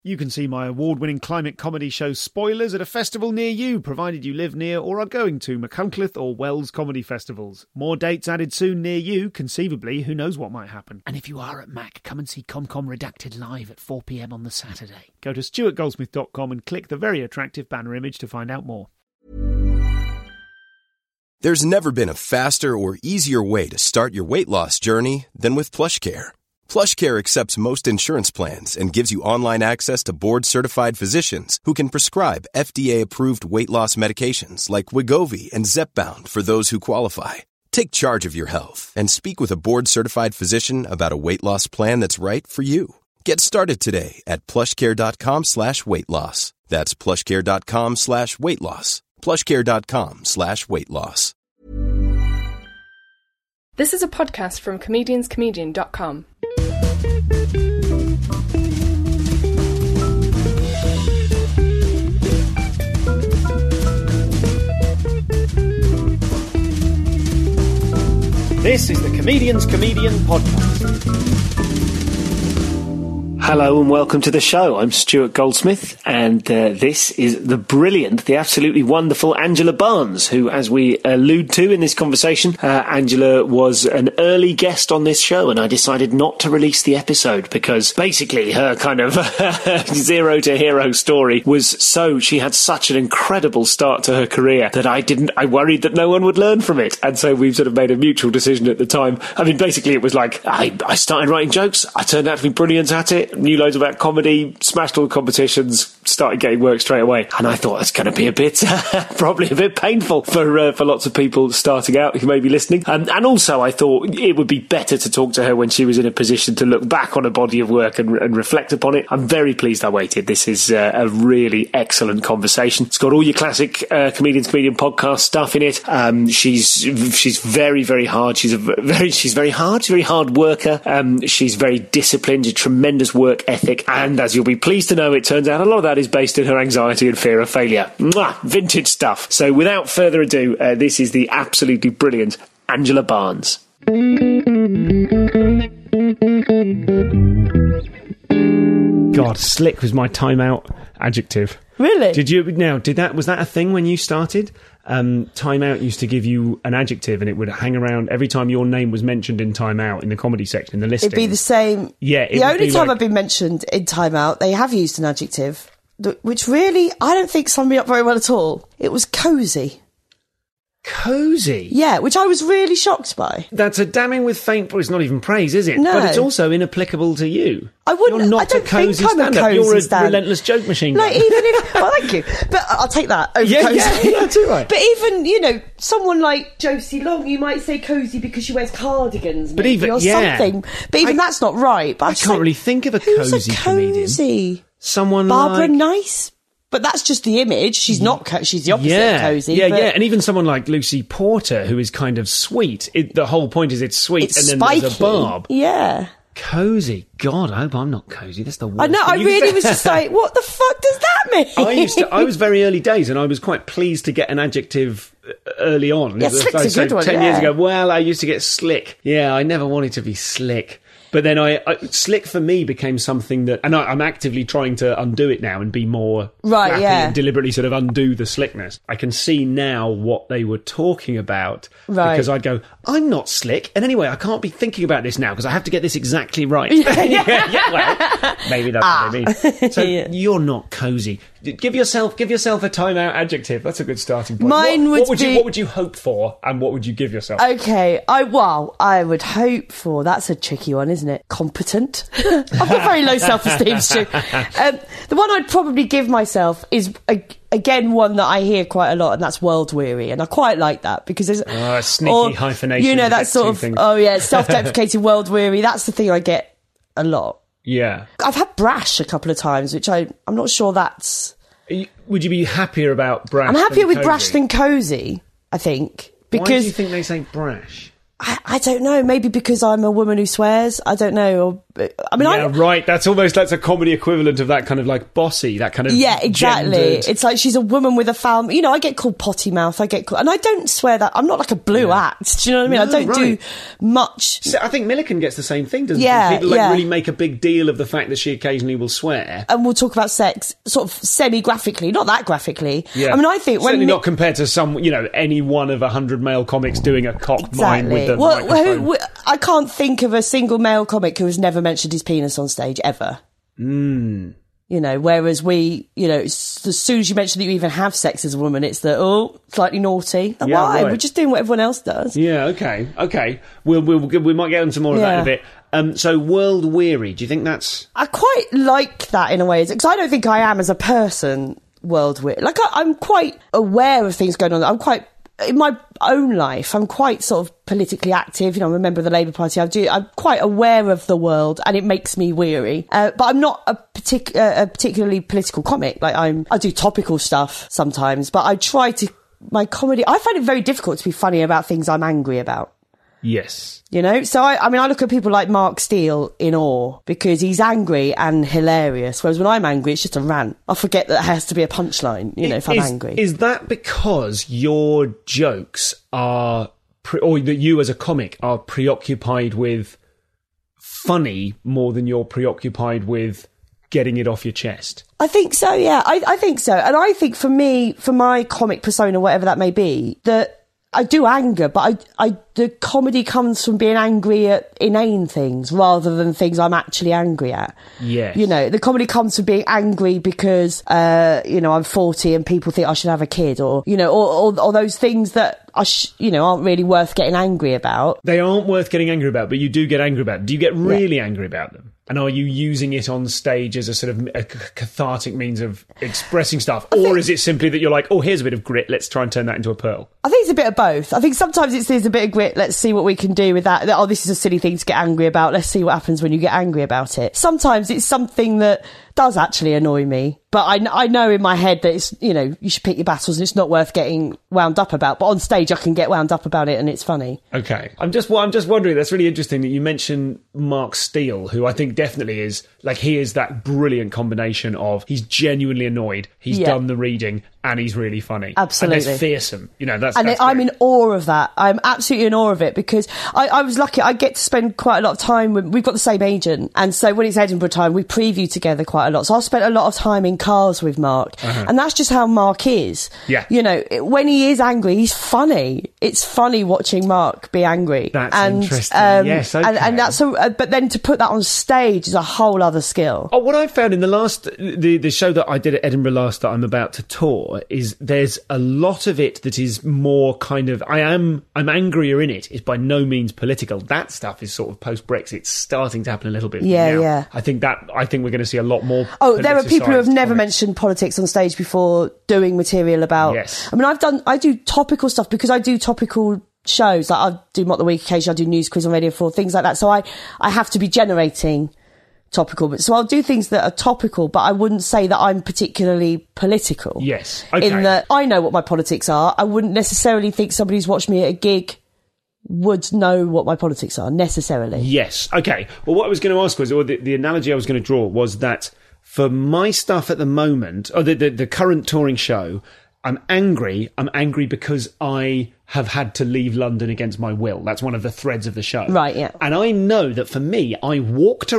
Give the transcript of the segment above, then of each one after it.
You can see my award-winning climate comedy show Spoilers at a festival near you, provided you live near or are going to Machynlleth or Wells comedy festivals. More dates added soon near you. Conceivably, who knows what might happen. And if you are at Mac, come and see ComCom Redacted live at 4 p.m. on the Saturday. Go to stuartgoldsmith.com and click the very attractive banner image to find out more. There's never been a faster or easier way to start your weight loss journey than with PlushCare. PlushCare accepts most insurance plans and gives you online access to board-certified physicians who can prescribe FDA-approved weight loss medications like Wegovy and Zepbound for those who qualify. Take charge of your health and speak with a board-certified physician about a weight loss plan that's right for you. Get started today at plushcare.com/weight loss. That's plushcare.com/weight loss. plushcare.com/weight loss. This is a podcast from comedianscomedian.com. This is the Comedian's Comedian podcast. Hello and welcome to the show. I'm Stuart Goldsmith, and this is the brilliant, the absolutely wonderful Angela Barnes, who, as we allude to in this conversation, Angela was an early guest on this show, and I decided not to release the episode because basically her kind of zero to hero story was she had such an incredible start to her career that I worried that no one would learn from it. And so we've sort of made a mutual decision at the time. I mean, basically it was like, I started writing jokes, I turned out to be brilliant at it, knew loads about comedy, smashed all the competitions, started getting work straight away. And I thought it's going to be a bit, probably a bit painful for lots of people starting out who may be listening. And also I thought it would be better to talk to her when she was in a position to look back on a body of work and reflect upon it. I'm very pleased I waited. This is a really excellent conversation. It's got all your classic Comedian's Comedian podcast stuff in it. She's very, very hard. She's very hard worker. She's very disciplined, a tremendous work ethic, and as you'll be pleased to know, it turns out a lot of that is based in her anxiety and fear of failure. Mwah! Vintage stuff. So without further ado, this is the absolutely brilliant Angela Barnes. God, slick was my timeout adjective. Really? Was that a thing when you started? Time Out used to give you an adjective and it would hang around every time your name was mentioned in Time Out in the comedy section, in the listing. It'd be the same. Yeah. The only time I've been mentioned in Time Out, they have used an adjective, which really, I don't think summed me up very well at all. It was cosy. Cosy? Yeah, which I was really shocked by. That's a damning with faint, but it's not even praise, is it? No. But it's also inapplicable to you. You're not a cosy stand-up. You're a relentless joke machine. Like, even if... Well, thank you. But I'll take that over cosy. Yeah, too right. But even, someone like Josie Long, you might say cosy because she wears cardigans, maybe, something. But even that's not right. But I can't really think of a cosy comedian. Someone Barbara like... Nice? But that's just the image. She's not. She's the opposite of cosy. Yeah, and even someone like Lucy Porter, who is kind of sweet. The whole point is it's sweet, it's and then spiky. There's a barb. Yeah. Cosy. God, I hope I'm not cosy. That's the worst. I know. I really was just like, what the fuck does that mean? I was very early days, and I was quite pleased to get an adjective early on. Yeah, slick's a good one. 10 years ago. Well, I used to get slick. Yeah, I never wanted to be slick. But then slick for me became something that, and I'm actively trying to undo it now and be more flappy and deliberately sort of undo the slickness. I can see now what they were talking about because I'd go, I'm not slick, and anyway, I can't be thinking about this now because I have to get this exactly right. Well, maybe that's what I mean. So you're not cosy. Give yourself a timeout adjective. That's a good starting point. What would you hope for, and what would you give yourself? Okay, I would hope for. That's a tricky one, isn't it? Competent. I've got very low self-esteem, Stu. The one I'd probably give myself is again one that I hear quite a lot, and that's world weary, and I quite like that because there's sneaky hyphenation. That sort of things. Self-deprecating world weary. That's the thing I get a lot. Yeah. I've had brash a couple of times, which I'm not sure that's... Would you be happier about brash? I'm happier with brash than cosy, I think. Because why do you think they say brash? I don't know. Maybe because I'm a woman who swears. I don't know. Or I mean, right. That's a comedy equivalent of that kind of like bossy, that kind of exactly. gendered. It's like she's a woman with a family. You know, I get called potty mouth. And I don't swear that. I'm not like a blue act. Do you know what I mean? I don't do much. So I think Milliken gets the same thing, doesn't she? People really make a big deal of the fact that she occasionally will swear, and we'll talk about sex sort of semi-graphically, not that graphically. I mean, I think certainly not compared to some, any one of 100 male comics doing a cock mine with the microphone. I can't think of a single male comic who has never mentioned his penis on stage ever. Whereas we, as soon as you mention that you even have sex as a woman, it's slightly naughty. Why? Right. We're just doing what everyone else does. Yeah, okay. We might get into more of that in a bit. So world weary, do you think that's... I quite like that in a way, because I don't think I am as a person world weary. Like, I'm quite aware of things going on. I'm quite... In my own life, I'm quite sort of politically active. I'm a member of the Labour Party. I'm quite aware of the world, and it makes me weary. But I'm not a particularly political comic. Like I do topical stuff sometimes, but I try to. My comedy. I find it very difficult to be funny about things I'm angry about. Yes. So I look at people like Mark Steele in awe because he's angry and hilarious, whereas when I'm angry, it's just a rant. I forget that it has to be a punchline, if I'm angry. Is that because your jokes are, or that you as a comic are preoccupied with funny more than you're preoccupied with getting it off your chest? I think so, yeah. I think so. And I think for me, for my comic persona, whatever that may be, that I do anger, but the comedy comes from being angry at inane things rather than things I'm actually angry at. Yes. The comedy comes from being angry because, I'm 40 and people think I should have a kid, or those things that aren't really worth getting angry about. They aren't worth getting angry about, but you do get angry about them. Do you get really angry about them? And are you using it on stage as a sort of a cathartic means of expressing stuff? Or is it simply that you're like, oh, here's a bit of grit, let's try and turn that into a pearl? I think it's a bit of both. I think sometimes it's a bit of grit, let's see what we can do with that. Oh, this is a silly thing to get angry about, let's see what happens when you get angry about it. Sometimes it's something that does actually annoy me, but I know in my head that it's, you should pick your battles and it's not worth getting wound up about, but on stage I can get wound up about it and it's funny. Okay. I'm just wondering, that's really interesting that you mentioned Mark Steele, who I think definitely is, like, he is that brilliant combination of he's genuinely annoyed, he's done the reading, and he's really funny. Absolutely. And that's fearsome. That's I'm in awe of that. I'm absolutely in awe of it because I was lucky. I get to spend quite a lot of time we've got the same agent. And so when it's Edinburgh time, we preview together quite a lot. So I spent a lot of time in cars with Mark. And that's just how Mark is. Yeah. When he is angry, he's funny. It's funny watching Mark be angry. That's interesting. Yes, okay. And that's but then to put that on stage is a whole other skill. Oh, what I found in the show that I did at Edinburgh last that I'm about to tour is there's a lot of it that is more kind of I'm angrier in it. It's by no means political. That stuff is sort of post-Brexit starting to happen a little bit. Yeah. I think we're going to see a lot more. Oh, there are people who have never mentioned politics on stage before doing material about. Yes. I do topical stuff because I do topical shows. Like I do Mock the Week occasionally, I do News Quiz on Radio 4, things like that. So I have to be generating topical. So I'll do things that are topical, but I wouldn't say that I'm particularly political. Yes. Okay. In that I know what my politics are. I wouldn't necessarily think somebody who's watched me at a gig would know what my politics are, necessarily. Yes. Okay. Well, what I was going to ask was, or the analogy I was going to draw was that for my stuff at the moment, or the current touring show, I'm angry because I have had to leave London against my will. That's one of the threads of the show. Right, yeah. And I know that for me, I walk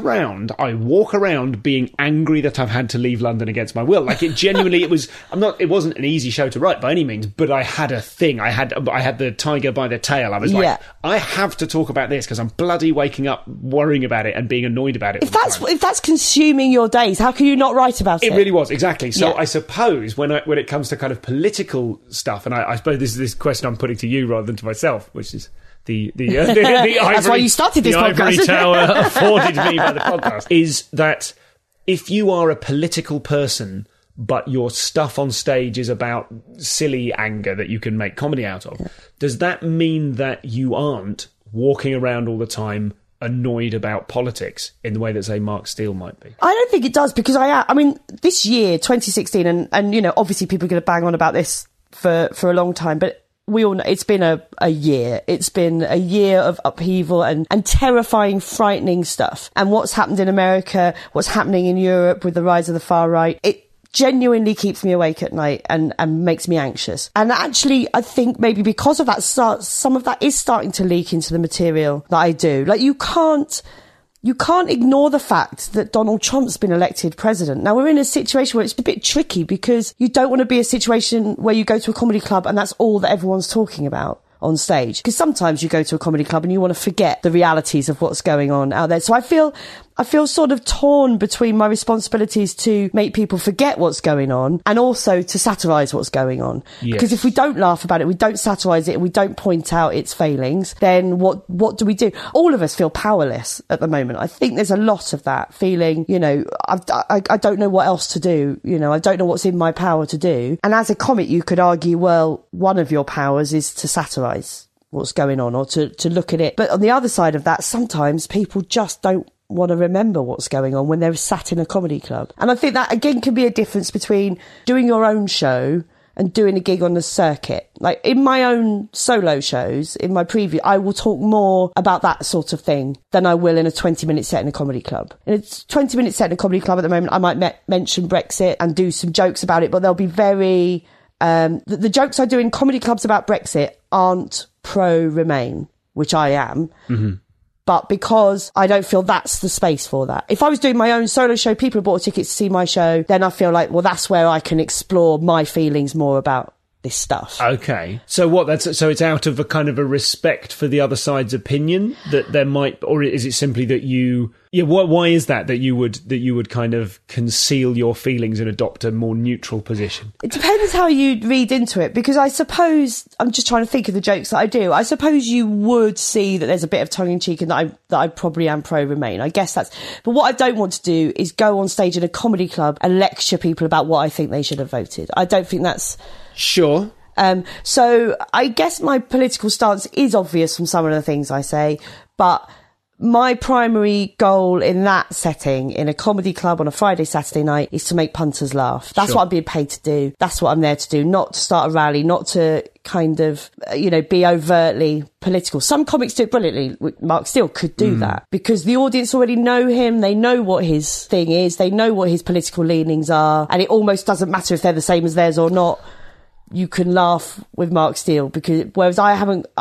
around being angry that I've had to leave London against my will. Like, it genuinely, it wasn't an easy show to write by any means, but I had a thing. I had the tiger by the tail. I was like, I have to talk about this because I'm bloody waking up worrying about it and being annoyed about it. If that's consuming your days, how can you not write about it? It really was, exactly. So I suppose when it comes to kind of political stuff, and I suppose this is this question I'm putting to you rather than to myself, which is the ivory, that's why you started this podcast. Ivory tower afforded me by the podcast, is that if you are a political person but your stuff on stage is about silly anger that you can make comedy out of, does that mean that you aren't walking around all the time annoyed about politics in the way that, say, Mark Steele might be? I don't think it does, because this year, 2016, and obviously people are going to bang on about this for a long time, but we all know it's been a year. It's been a year of upheaval and terrifying, frightening stuff. And what's happened in America, what's happening in Europe with the rise of the far right, it genuinely keeps me awake at night and makes me anxious. And actually, I think maybe because of that, some of that is starting to leak into the material that I do. Like, you can't ignore the fact that Donald Trump's been elected president. Now, we're in a situation where it's a bit tricky because you don't want to be a situation where you go to a comedy club and that's all that everyone's talking about on stage. Because sometimes you go to a comedy club and you want to forget the realities of what's going on out there. So I feel sort of torn between my responsibilities to make people forget what's going on and also to satirise what's going on. Yes. Because if we don't laugh about it, we don't satirise it, and we don't point out its failings, then what do we do? All of us feel powerless at the moment. I think there's a lot of that feeling, you know, I don't know what else to do. You know, I don't know what's in my power to do. And as a comic, you could argue, well, one of your powers is to satirise what's going on or to look at it. But on the other side of that, sometimes people just don't want to remember what's going on when they're sat in a comedy club. And I think that, again, can be a difference between doing your own show and doing a gig on the circuit. Like, in my own solo shows, in my preview, I will talk more about that sort of thing than I will in a 20-minute set in a comedy club. In a 20-minute set in a comedy club at the moment, I might mention Brexit and do some jokes about it, but they'll be very... the jokes I do in comedy clubs about Brexit aren't pro-Remain, which I am. Mm-hmm. But because I don't feel that's the space for that. If I was doing my own solo show, people who bought a ticket to see my show, then I feel like, well, that's where I can explore my feelings more about this stuff. Okay. So so it's out of a kind of a respect for the other side's opinion that there might, or is it simply that why is that you would kind of conceal your feelings and adopt a more neutral position? It depends how you read into it, because I suppose, I'm just trying to think of the jokes that I do. I suppose you would see that there's a bit of tongue in cheek and that I probably am pro-Remain. I guess but what I don't want to do is go on stage in a comedy club and lecture people about what I think they should have voted. I don't think that's... Sure. So I guess my political stance is obvious from some of the things I say, but my primary goal in that setting, in a comedy club on a Friday, Saturday night, is to make punters laugh. That's what I'm being paid to do. That's what I'm there to do, not to start a rally, not to kind of, be overtly political. Some comics do it brilliantly. Mark Steel could do that because the audience already know him. They know what his thing is. They know what his political leanings are. And it almost doesn't matter if they're the same as theirs or not. You can laugh with Mark Steel, whereas I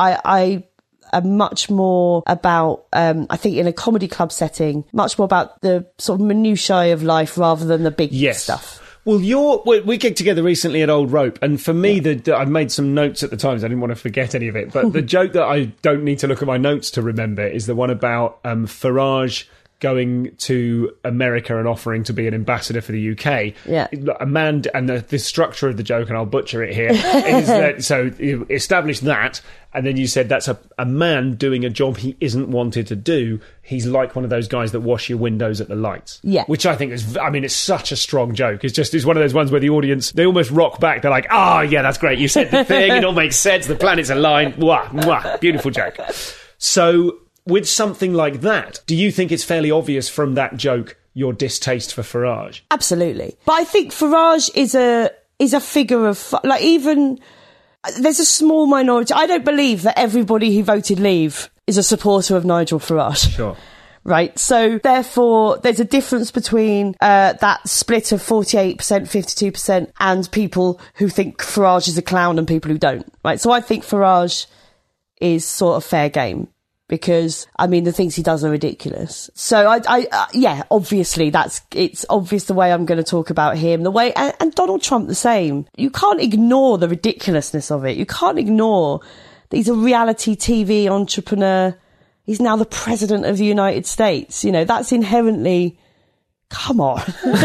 am much more about, I think in a comedy club setting, much more about the sort of minutiae of life rather than the big stuff. Well, we gigged together recently at Old Rope, and for me, I made some notes at the time, so I didn't want to forget any of it. But the joke that I don't need to look at my notes to remember is the one about Farage going to America and offering to be an ambassador for the UK. Yeah. A man, and the structure of the joke, and I'll butcher it here, is that, so you established that, and then you said that's a man doing a job he isn't wanted to do. He's like one of those guys that wash your windows at the lights. Yeah. Which I think is, it's such a strong joke. It's one of those ones where the audience, they almost rock back. They're like, yeah, that's great. You said the thing. It all makes sense. The planets align. Mwah, mwah. Beautiful joke. So, with something like that, do you think it's fairly obvious from that joke your distaste for Farage? Absolutely. But I think Farage is a figure of... even... There's a small minority. I don't believe that everybody who voted Leave is a supporter of Nigel Farage. Sure. Right? So, therefore, there's a difference between that split of 48%, 52% and people who think Farage is a clown and people who don't. Right? So I think Farage is sort of fair game. Because, the things he does are ridiculous. So, obviously, it's obvious the way I'm going to talk about him, and Donald Trump the same. You can't ignore the ridiculousness of it. You can't ignore that he's a reality TV entrepreneur. He's now the president of the United States. That's inherently... Come on.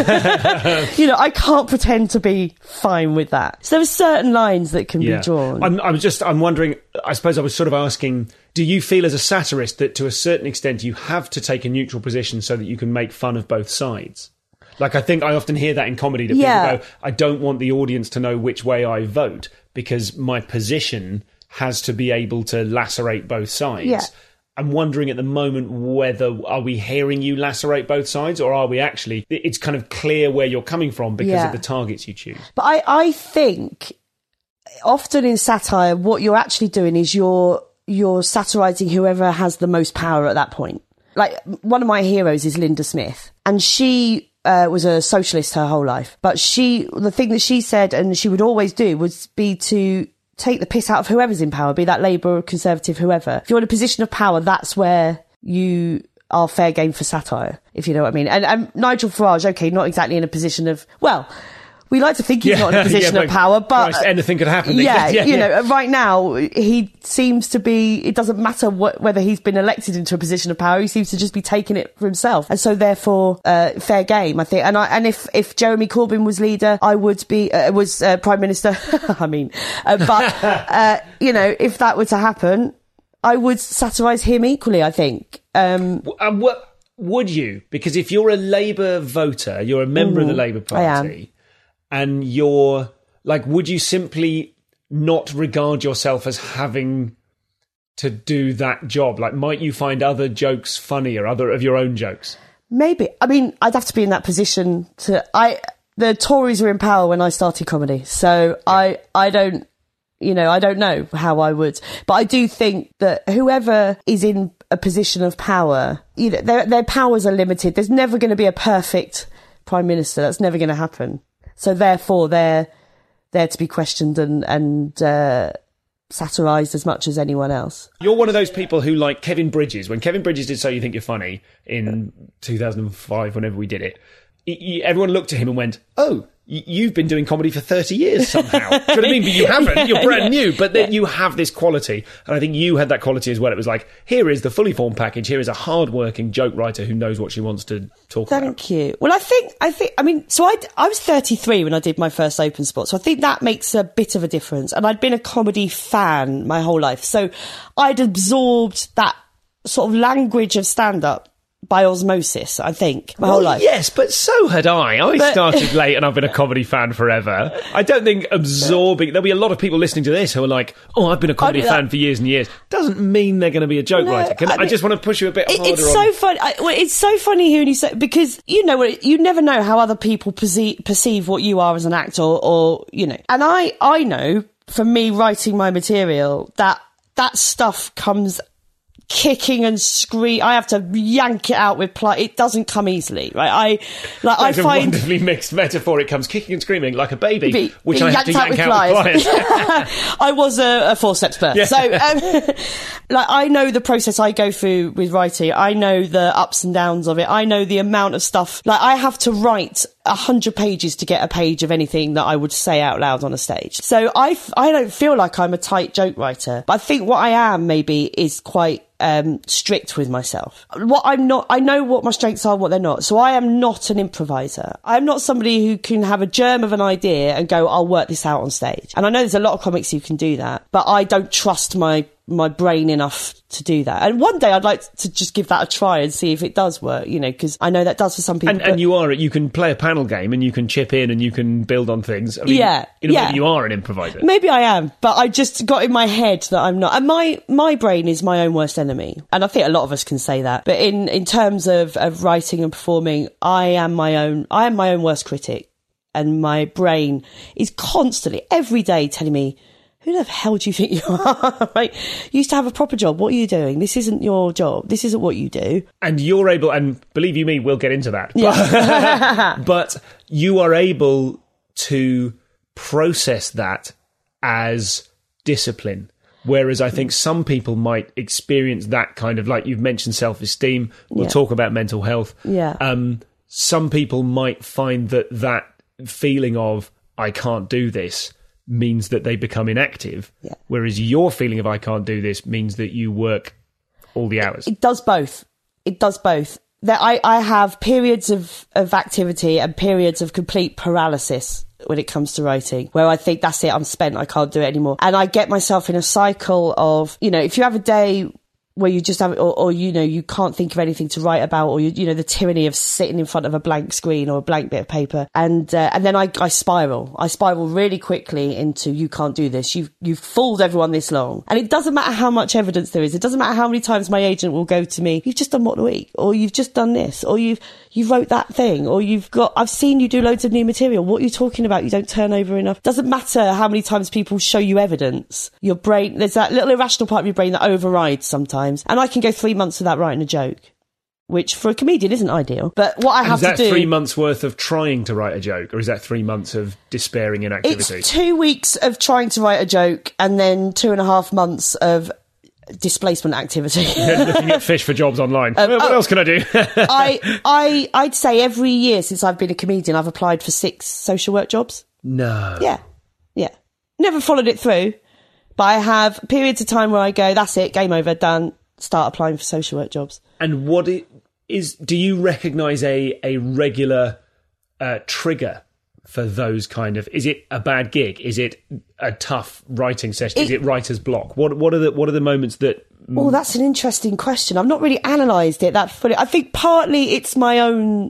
I can't pretend to be fine with that. So there are certain lines that can be drawn. I'm wondering, I suppose I was sort of asking, do you feel as a satirist that to a certain extent you have to take a neutral position so that you can make fun of both sides? Like, I think I often hear that in comedy, that people go, I don't want the audience to know which way I vote because my position has to be able to lacerate both sides. Yeah. I'm wondering at the moment are we hearing you lacerate both sides, or are we actually... It's kind of clear where you're coming from because of the targets you choose. But I think often in satire, what you're actually doing is you're satirising whoever has the most power at that point. Like, one of my heroes is Linda Smith, and she was a socialist her whole life. But the thing that she said, and she would always do, was be to take the piss out of whoever's in power, be that Labour or Conservative, whoever. If you're in a position of power, that's where you are fair game for satire, if you know what I mean. And Nigel Farage, okay, not exactly in a position of, well, we like to think he's not in a position of power, but Christ, anything could happen. Yeah, you know, right now he seems to be. It doesn't matter whether he's been elected into a position of power. He seems to just be taking it for himself, and so therefore, fair game, I think. And if Jeremy Corbyn was leader, I would be Prime Minister. I mean, but you know, if that were to happen, I would satirise him equally, I think. What would you? Because if you're a Labour voter, you're a member of the Labour Party. And you're like, would you simply not regard yourself as having to do that job? Like, might you find other jokes funnier, other of your own jokes? Maybe. I mean, I'd have to be in that position the Tories were in power when I started comedy. So yeah. I don't know how I would. But I do think that whoever is in a position of power, you know, their powers are limited. There's never going to be a perfect Prime Minister. That's never going to happen. So therefore, they're there to be questioned and satirised as much as anyone else. You're one of those people who, like Kevin Bridges, when Kevin Bridges did So You Think You're Funny in 2005, whenever we did it, everyone looked at him and went, oh, you've been doing comedy for 30 years somehow. Do you know what I mean? But you haven't. You're brand new. But then you have this quality. And I think you had that quality as well. It was like, here is the fully formed package. Here is a hard-working joke writer who knows what she wants to talk about. Thank you. Well, I mean, so I was 33 when I did my first open spot. So I think that makes a bit of a difference. And I'd been a comedy fan my whole life. So I'd absorbed that sort of language of stand-up by osmosis, I think, my whole life. Yes, but so had I. I started late and I've been a comedy fan forever. I don't think absorbing... There'll be a lot of people listening to this who are like, oh, I've been a comedy fan for years and years. Doesn't mean they're going to be a joke writer. I just want to push you a bit harder it's so funny. It's so funny hearing you say... Because, you know, you never know how other people perceive what you are as an actor or, you know. And I know, from me writing my material, that stuff comes... kicking and scream. I have to yank it out with it doesn't come easily, right? I find a wonderfully mixed metaphor. It comes kicking and screaming like a baby, which I have to yank out with pliers. I was a forceps birth, so like I know the process I go through with writing. I know the ups and downs of it. I know the amount of stuff. Like I have to write 100 pages to get a page of anything that I would say out loud on a stage. So I don't feel like I'm a tight joke writer, but I think what I am maybe is quite strict with myself. What I'm not, I know what my strengths are and what they're not. So I am not an improviser. I'm not somebody who can have a germ of an idea and go, I'll work this out on stage. And I know there's a lot of comics who can do that, but I don't trust my brain enough to do that. And one day I'd like to just give that a try and see if it does work, you know, because I know that does for some people. And you can play a panel game and you can chip in and you can build on things. I mean, maybe you are an improviser. Maybe I am, but I just got in my head that I'm not. And my brain is my own worst enemy. And I think a lot of us can say that. But in terms of writing and performing, I am my own worst critic. And my brain is constantly, every day, telling me, who the hell do you think you are? Right? You used to have a proper job. What are you doing? This isn't your job. This isn't what you do. And you're able, and believe you me, we'll get into that. Yeah. But you are able to process that as discipline. Whereas I think some people might experience that kind of, like you've mentioned, self-esteem. We'll talk about mental health. Yeah. Some people might find that feeling of, I can't do this, means that they become inactive, whereas your feeling of I can't do this means that you work all the hours. It does both. That I have periods of activity and periods of complete paralysis when it comes to writing, where I think that's it, I'm spent, I can't do it anymore. And I get myself in a cycle of, you know, if you have a day where you just have, or you can't think of anything to write about, or the tyranny of sitting in front of a blank screen or a blank bit of paper, and then I spiral really quickly into, you can't do this, you've fooled everyone this long, and it doesn't matter how much evidence there is, it doesn't matter how many times my agent will go to me, you've just done What a Week, or you've just done this, or you wrote that thing, or I've seen you do loads of new material, what are you talking about, you don't turn over enough. Doesn't matter how many times people show you evidence, your brain, there's that little irrational part of your brain that overrides sometimes. And I can go 3 months without writing a joke, which for a comedian isn't ideal. But what I have to do... Is that 3 months worth of trying to write a joke, or is that 3 months of despairing inactivity? It's 2 weeks of trying to write a joke and then 2.5 months of displacement activity. Looking at fish for jobs online. What else can I do? I'd say every year since I've been a comedian, I've applied for 6 social work jobs. No. Yeah. Never followed it through. But I have periods of time where I go, that's it, game over, done, start applying for social work jobs. And do you recognise a regular trigger for those kind of... Is it a bad gig? Is it a tough writing session? Is it writer's block? What are the moments that... Oh, that's an interesting question. I've not really analysed it that fully. I think partly it's my whole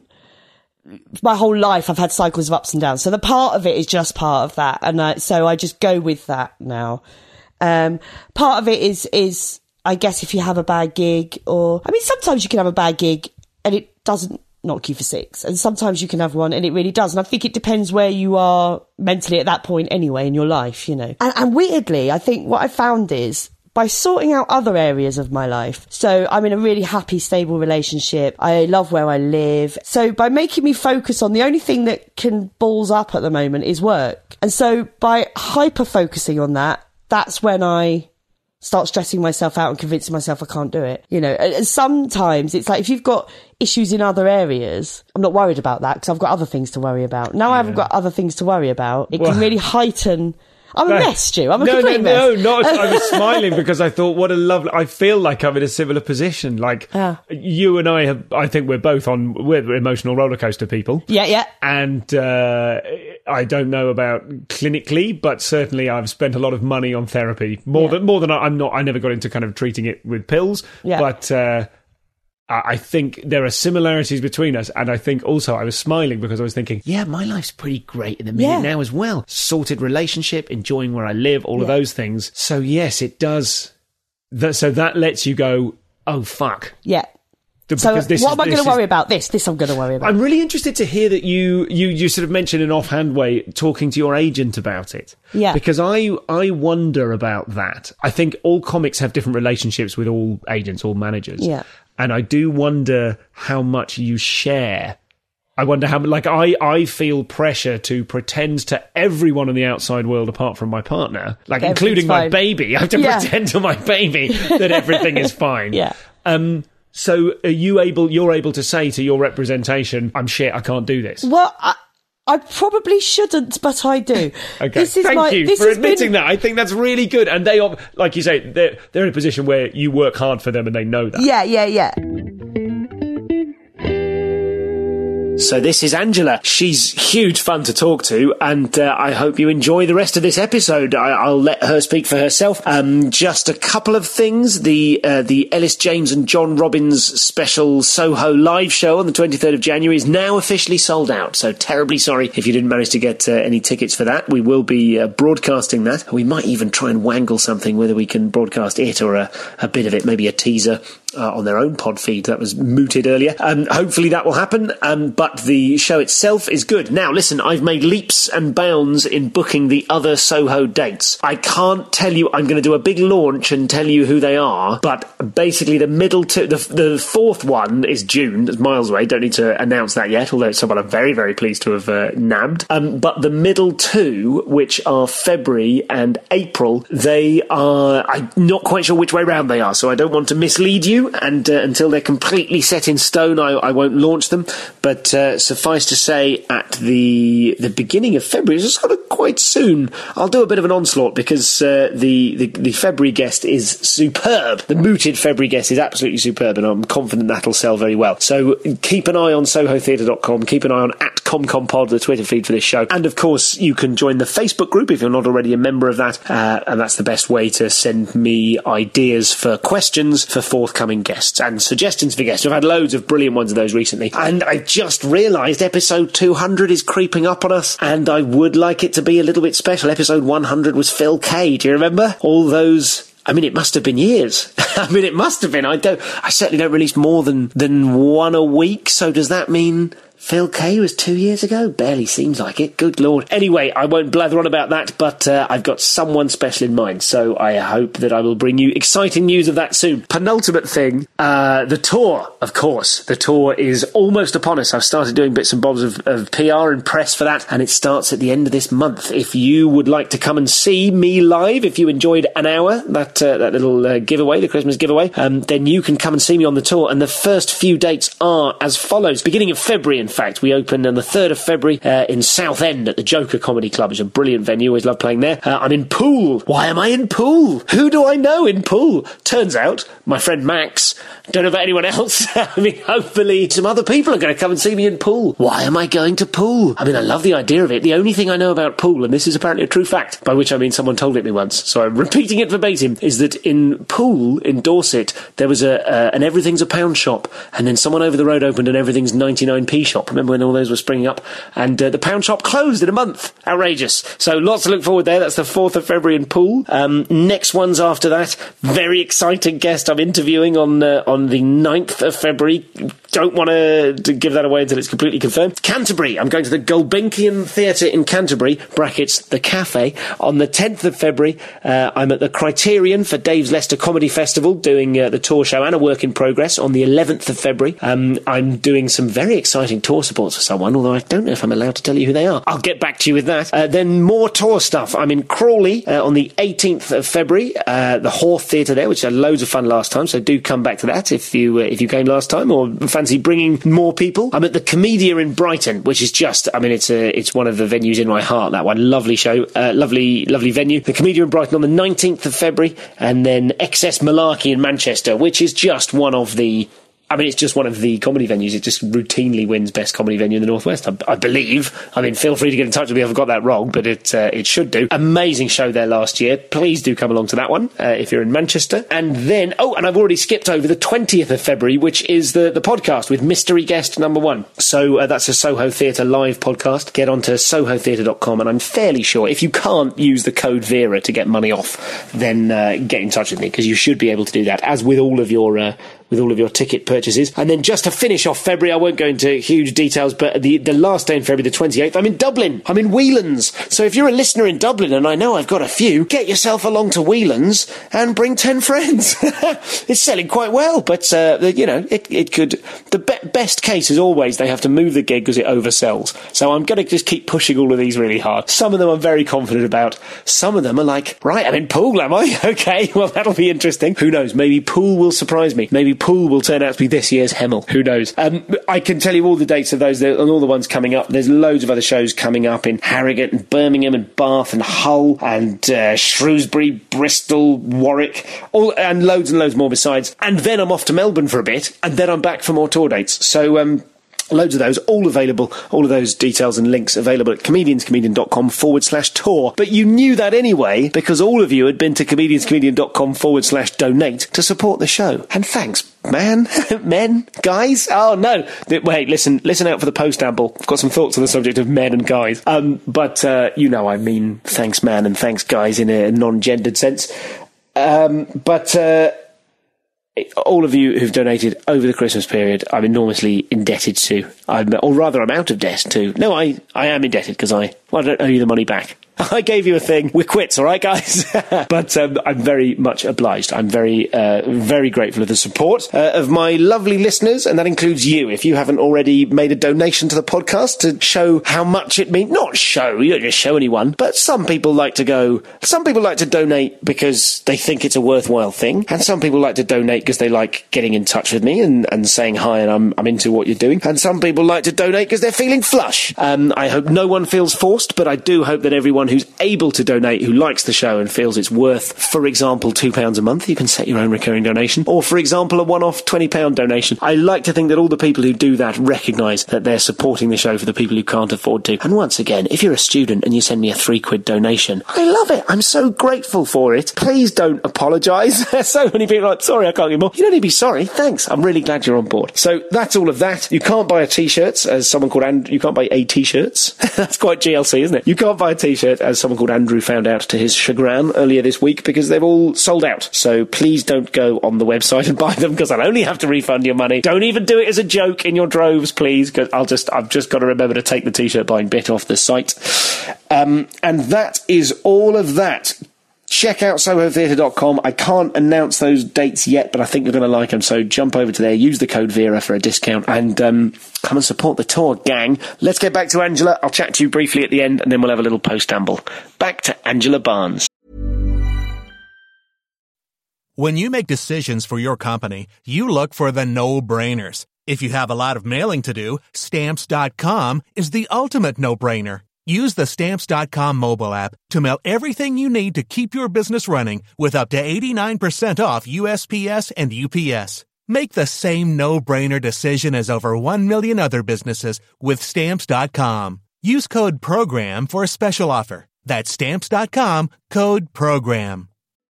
life I've had cycles of ups and downs. So the part of it is just part of that. And so I just go with that now. Part of it is I guess if you have a bad gig, sometimes you can have a bad gig and it doesn't knock you for 6, and sometimes you can have one and it really does, and I think it depends where you are mentally at that point anyway in your life, and weirdly I think what I found is by sorting out other areas of my life, so I'm in a really happy, stable relationship, I love where I live, so by making me focus on the only thing that can balls up at the moment is work, and so by hyper focusing on that, that's when I start stressing myself out and convincing myself I can't do it. And sometimes it's like if you've got issues in other areas, I'm not worried about that because I've got other things to worry about. Now I haven't got other things to worry about. It can really heighten... I'm a mess, Stu. I'm a complete mess. No, I was smiling because I thought, what a lovely... I feel like I'm in a similar position. Like, you and I think we're both we're emotional roller coaster people. Yeah. And I don't know about clinically, but certainly I've spent a lot of money on therapy. More than I never got into kind of treating it with pills. Yeah. But... I think there are similarities between us, and I think also I was smiling because I was thinking, my life's pretty great in the minute now as well. Sorted relationship, enjoying where I live, all of those things. So yes, it does. So that lets you go, oh, fuck. Yeah. So what am I going to worry about? This I'm going to worry about. I'm really interested to hear that you sort of mentioned in an offhand way talking to your agent about it. Yeah. Because I wonder about that. I think all comics have different relationships with all agents, all managers. Yeah. And I do wonder how much you share. I wonder how, I feel pressure to pretend to everyone in the outside world apart from my partner, including my baby. I have to pretend to my baby that everything is fine. Yeah. So you're able to say to your representation, I'm shit, I can't do this? Well, I probably shouldn't, but I do. Okay, thank you for admitting that. I think that's really good. And they, like you say, they're in a position where you work hard for them and they know that. Yeah. So this is Angela. She's huge fun to talk to, and I hope you enjoy the rest of this episode. I'll let her speak for herself. Just a couple of things. The Ellis James and John Robbins special Soho live show on the 23rd of January is now officially sold out, so terribly sorry if you didn't manage to get any tickets for that. We will be broadcasting that. We might even try and wangle something, whether we can broadcast it or a bit of it, maybe a teaser on their own pod feed. That was mooted earlier. Hopefully that will happen, but the show itself is good. Now, listen, I've made leaps and bounds in booking the other Soho dates. I can't tell you, I'm going to do a big launch and tell you who they are, but basically the middle two, the fourth one is June. It's miles away. Don't need to announce that yet, although it's someone I'm very, very pleased to have nabbed. But the middle two, which are February and April, they are, I'm not quite sure which way round they are, so I don't want to mislead you, and until they're completely set in stone, I won't launch them. But suffice to say, at the beginning of February, it's got a quite soon, I'll do a bit of an onslaught because the February guest is superb. The mooted February guest is absolutely superb, and I'm confident that'll sell very well. So keep an eye on SohoTheatre.com, keep an eye on @ComComPod, the Twitter feed for this show. And of course, you can join the Facebook group if you're not already a member of that, and that's the best way to send me ideas for questions for forthcoming guests and suggestions for guests. We've had loads of brilliant ones of those recently, and I just realised episode 200 is creeping up on us, and I would like it to be a little bit special. Episode 100 was Phil Kay. Do you remember all those? I mean, it must have been years. I mean, it must have been. I certainly don't release more than one a week. So does that mean Phil Kay was 2 years ago? Barely seems like it. Good Lord. Anyway, I won't blather on about that, but I've got someone special in mind, so I hope that I will bring you exciting news of that soon. Penultimate thing, the tour, of course. The tour is almost upon us. I've started doing bits and bobs of PR and press for that, and it starts at the end of this month. If you would like to come and see me live, if you enjoyed an hour, that little giveaway, the Christmas giveaway, then you can come and see me on the tour, and the first few dates are as follows. Beginning of February, in fact, we open on the 3rd of February in Southend at the Joker Comedy Club. It's a brilliant venue, always love playing there. I'm in Poole. Why am I in Poole? Who do I know in Poole? Turns out, my friend Max. Don't know about anyone else. I mean, hopefully some other people are going to come and see me in Poole. Why am I going to Poole? I mean, I love the idea of it. The only thing I know about Poole, and this is apparently a true fact, by which I mean someone told it me once, so I'm repeating it verbatim, is that in Poole, in Dorset, there was an Everything's a Pound shop, and then someone over the road opened an Everything's 99p shop. Remember when all those were springing up? And the pound shop closed in a month. Outrageous. So lots to look forward there. That's the 4th of February in Poole. Next ones after that, very exciting guest I'm interviewing on the 9th of February. Don't want to give that away until it's completely confirmed. Canterbury. I'm going to the Gulbenkian Theatre in Canterbury, brackets, the cafe, on the 10th of February. I'm at the Criterion for Dave's Leicester Comedy Festival, doing the tour show and a work in progress on the 11th of February. I'm doing some very exciting tour supports for someone, although I don't know if I'm allowed to tell you who they are. I'll get back to you with that. Then more tour stuff. I'm in Crawley on the 18th of February, the Horth Theatre there, which had loads of fun last time, so do come back to that if you came last time or fancy bringing more people. I'm at the Comedia in Brighton, which is just, I mean, it's one of the venues in my heart, that one. Lovely show, lovely venue. The Comedia in Brighton on the 19th of February, and then XS Malarkey in Manchester, which is just one of the... I mean, it's just one of the comedy venues. It just routinely wins best comedy venue in the Northwest, I believe. I mean, feel free to get in touch with me if I've got that wrong, but it should do. Amazing show there last year. Please do come along to that one if you're in Manchester. And then, and I've already skipped over the 20th of February, which is the podcast with mystery guest number 1. So that's a Soho Theatre live podcast. Get onto SohoTheatre.com, and I'm fairly sure if you can't use the code Vera to get money off, then get in touch with me, because you should be able to do that, as with all of your ticket purchases. And then just to finish off February, I won't go into huge details, but the last day in February, the 28th, I'm in Dublin. I'm in Whelan's. So if you're a listener in Dublin, and I know I've got a few, get yourself along to Whelan's and bring 10 friends. It's selling quite well, but, it could... The best case is always they have to move the gig because it oversells. So I'm going to just keep pushing all of these really hard. Some of them I'm very confident about. Some of them are like, right, I'm in Poole, am I? Okay, well, that'll be interesting. Who knows? Maybe Poole will surprise me. Maybe Poole will turn out to be this year's Hemel. Who knows? I can tell you all the dates of those and all the ones coming up. There's loads of other shows coming up in Harrogate and Birmingham and Bath and Hull and Shrewsbury, Bristol, Warwick, and loads more besides. And then I'm off to Melbourne for a bit, and then I'm back for more tour dates. So, loads of those, all available, all of those details and links available at comedianscomedian.com/tour. But you knew that anyway, because all of you had been to comedianscomedian.com/donate to support the show. And thanks, man, men, guys. Oh no, wait, listen out for the post-amble. I've got some thoughts on the subject of men and guys. I mean thanks, man, and thanks, guys, in a non-gendered sense. All of you who've donated over the Christmas period, I'm enormously indebted to. I'm out of debt to. No, I am indebted because I don't owe you the money back. I gave you a thing. We're quits, all right, guys? But I'm very much obliged. I'm very, very grateful for the support of my lovely listeners, and that includes you. If you haven't already made a donation to the podcast to show how much it means, not show, you don't just show anyone, but some people like to donate because they think it's a worthwhile thing, and some people like to donate because they like getting in touch with me and saying hi and I'm into what you're doing, and some people like to donate because they're feeling flush. I hope no one feels forced, but I do hope that everyone who's able to donate, who likes the show and feels it's worth, for example, £2 a month, you can set your own recurring donation, or for example, a one-off £20 donation. I like to think that all the people who do that recognise that they're supporting the show for the people who can't afford to. And once again, if you're a student and you send me a £3 donation, I love it. I'm so grateful for it. Please don't apologise. So many people are like, sorry, I can't give more. You don't need to be sorry. Thanks. I'm really glad you're on board. So that's all of that. You can't buy a t-shirt, as someone called Andrew. You can't buy a t-shirts. That's quite GLC, isn't it? You can't buy a t-shirt, as someone called Andrew found out to his chagrin earlier this week, because they've all sold out. So please don't go on the website and buy them, because I'll only have to refund your money. Don't even do it as a joke in your droves, please, because I've just got to remember to take the t-shirt buying bit off the site. And that is all of that. Check out SohoTheatre.com. I can't announce those dates yet, but I think you're going to like them, so jump over to there, use the code Vera for a discount, and come and support the tour, gang. Let's get back to Angela. I'll chat to you briefly at the end, and then we'll have a little post-amble. Back to Angela Barnes. When you make decisions for your company, you look for the no-brainers. If you have a lot of mailing to do, Stamps.com is the ultimate no-brainer. Use the Stamps.com mobile app to mail everything you need to keep your business running with up to 89% off USPS and UPS. Make the same no-brainer decision as over 1 million other businesses with Stamps.com. Use code PROGRAM for a special offer. That's Stamps.com, code PROGRAM.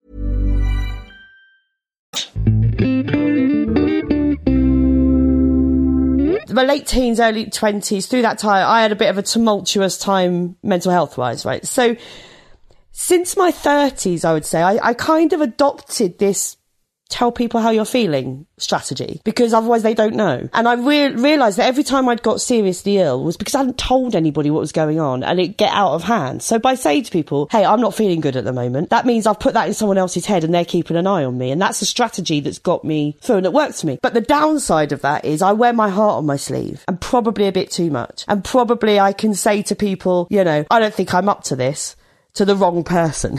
My late teens, early 20s, through that time, I had a bit of a tumultuous time mental health-wise, right? So since my 30s, I would say, I kind of adopted this tell people how you're feeling strategy, because otherwise they don't know. And I realised that every time I'd got seriously ill was because I hadn't told anybody what was going on, and it'd get out of hand. So by saying to people, hey, I'm not feeling good at the moment, that means I've put that in someone else's head and they're keeping an eye on me. And that's a strategy that's got me through and it works for me. But the downside of that is I wear my heart on my sleeve, and probably a bit too much. And probably I can say to people, you know, I don't think I'm up to this, to the wrong person.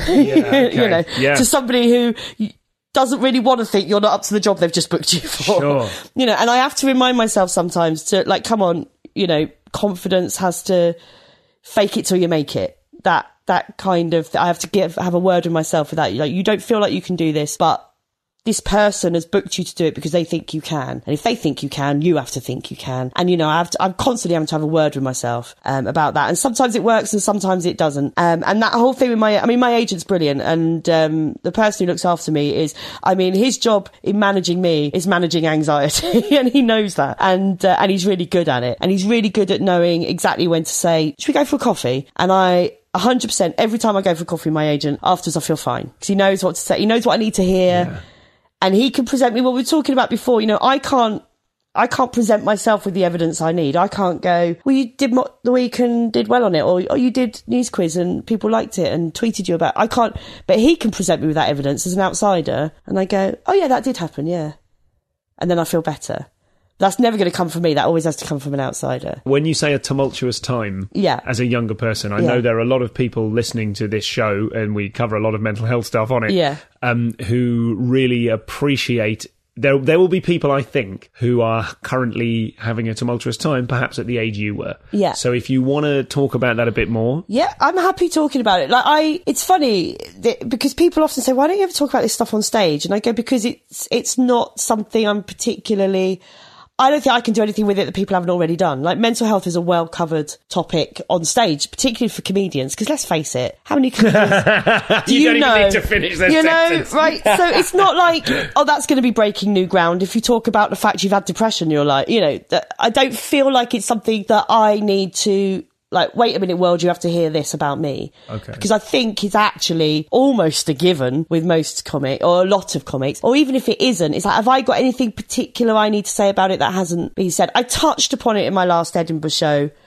To somebody who doesn't really want to think you're not up to the job they've just booked you for. Sure. You know, and I have to remind myself sometimes to, like, come on, you know, confidence has to fake it till you make it. That kind of, I have to have a word with myself for that. Like, you don't feel like you can do this, but this person has booked you to do it because they think you can. And if they think you can, you have to think you can. And, you know, I'm constantly having to have a word with myself about that. And sometimes it works and sometimes it doesn't. And that whole thing with my agent's brilliant. And the person who looks after me his job in managing me is managing anxiety. And he knows that. And he's really good at it. And he's really good at knowing exactly when to say, should we go for a coffee? And 100%, every time I go for coffee with my agent, afterwards I feel fine. Because he knows what to say. He knows what I need to hear. Yeah. And he can present me what we were talking about before. You know, I can't present myself with the evidence I need. I can't go, well, you did the week and did well on it, or you did news quiz and people liked it and tweeted you about it. I can't, but he can present me with that evidence as an outsider. And I go, oh yeah, that did happen, yeah. And then I feel better. That's never going to come from me. That always has to come from an outsider. When you say a tumultuous time, as a younger person, I know there are a lot of people listening to this show, and we cover a lot of mental health stuff on it, who really appreciate... There will be people, I think, who are currently having a tumultuous time, perhaps at the age you were. Yeah. So if you want to talk about that a bit more... Yeah, I'm happy talking about it. It's funny, because people often say, why don't you ever talk about this stuff on stage? And I go, because it's not something I'm particularly... I don't think I can do anything with it that people haven't already done. Like, mental health is a well-covered topic on stage, particularly for comedians, because let's face it, how many comedians do you know? Don't even need to finish their sentence. Right? So it's not like, oh, that's going to be breaking new ground. If you talk about the fact you've had depression, you're like, you know, I don't feel like it's something that I need to... Like, wait a minute, world, you have to hear this about me. Okay. Because I think it's actually almost a given with most comics, or a lot of comics. Or even if it isn't, it's like, have I got anything particular I need to say about it that hasn't been said? I touched upon it in my last Edinburgh show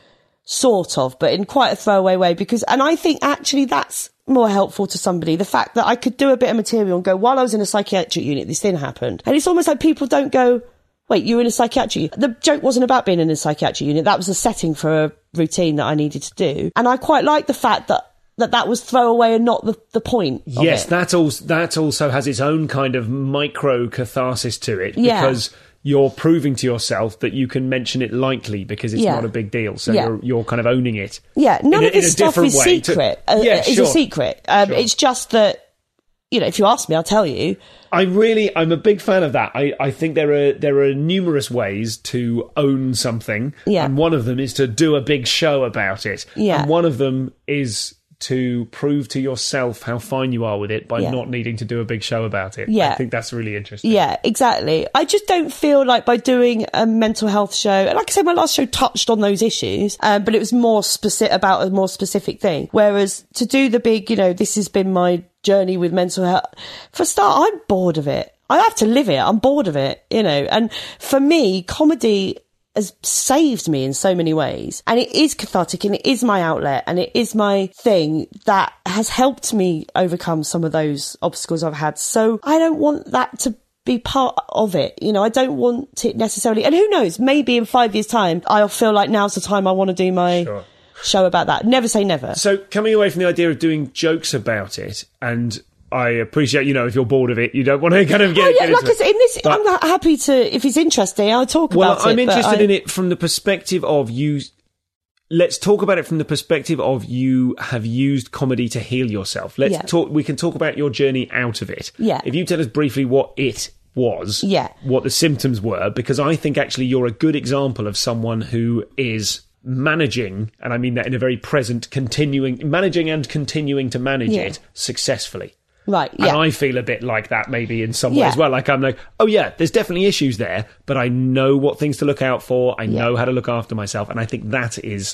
sort of, but in quite a throwaway way, and I think actually that's more helpful to somebody. The fact that I could do a bit of material and go, while I was in a psychiatric unit, this thing happened. And it's almost like people don't go, wait, you were in a psychiatric unit. The joke wasn't about being in a psychiatric unit. That was a setting for a routine that I needed to do. And I quite like the fact that was throwaway and not the point. Yes, that also has its own kind of micro catharsis to it, because you're proving to yourself that you can mention it lightly because it's not a big deal. So you're kind of owning it. Yeah, none of this stuff is secret. It's a secret. It's just that, if you ask me, I'll tell you. I'm a big fan of that. I think there are numerous ways to own something, and one of them is to do a big show about it, and one of them is to prove to yourself how fine you are with it by not needing to do a big show about it. I think that's really interesting. Yeah, exactly. I just don't feel like by doing a mental health show, and like I said, my last show touched on those issues, but it was more about a more specific thing. Whereas to do the big, this has been my journey with mental health, for a start, I'm bored of it. I have to live it. I'm bored of it, and for me, comedy has saved me in so many ways, and it is cathartic, and it is my outlet, and it is my thing that has helped me overcome some of those obstacles I've had. So I don't want that to be part of it. I don't want it necessarily, and who knows, maybe in 5 years' time I'll feel like now's the time I want to do my show about that. Never say never. So coming away from the idea of doing jokes about it, and I appreciate, if you're bored of it, you don't want to kind of get into it. In this, I'm happy to, if it's interesting, I'll talk about it. Well, I'm interested in it from the perspective of you. Let's talk about it from the perspective of you have used comedy to heal yourself. We can talk about your journey out of it. Yeah. If you tell us briefly what it was, what the symptoms were, because I think actually you're a good example of someone who is managing, and I mean that in a very present, managing and continuing to manage it successfully. Right, yeah. And I feel a bit like that maybe in some way as well. Like I'm like, oh yeah, there's definitely issues there, but I know what things to look out for. I know how to look after myself. And I think that is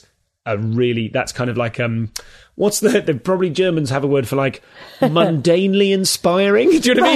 that's kind of like, what's probably Germans have a word for like mundanely inspiring. Do you know what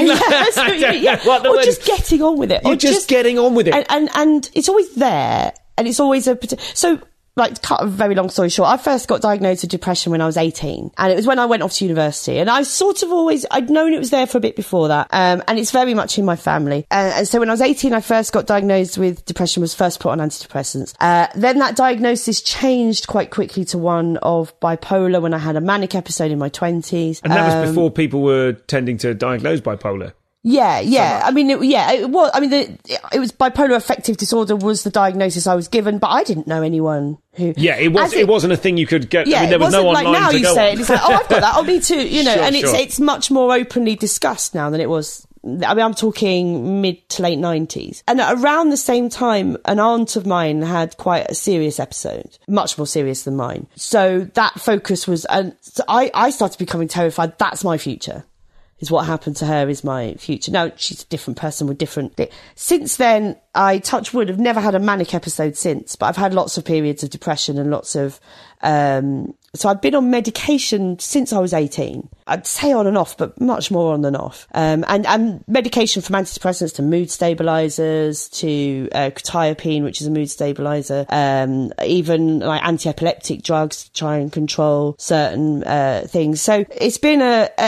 I mean? Or just getting on with it. You're just getting on with it. And it's always there. And it's always so, like, to cut a very long story short, I first got diagnosed with depression when I was 18. And it was when I went off to university. And I sort of I'd known it was there for a bit before that. And it's very much in my family. And so when I was 18, I first got diagnosed with depression, was first put on antidepressants. Then that diagnosis changed quite quickly to one of bipolar when I had a manic episode in my 20s. And that was before people were tending to diagnose bipolar. Yeah. I mean, it was. I mean, it was bipolar affective disorder was the diagnosis I was given, but I didn't know anyone who. Yeah, it wasn't a thing you could get. Yeah, I mean, there was no online now to you go say on. it, it's like, oh, I've got that. Oh, me too. It's much more openly discussed now than it was. I mean, I'm talking mid to late 90s. And around the same time, an aunt of mine had quite a serious episode, much more serious than mine. So that focus was, and so I started becoming terrified. That's my future. Is what happened to her is my future. Now, she's a different person with different... Since then, I, touch wood, have never had a manic episode since, but I've had lots of periods of depression and lots of... So I've been on medication since I was 18. I'd say on and off, but much more on than off. And medication from antidepressants to mood stabilizers to quetiapine, which is a mood stabilizer, even like anti-epileptic drugs to try and control certain things. So it's been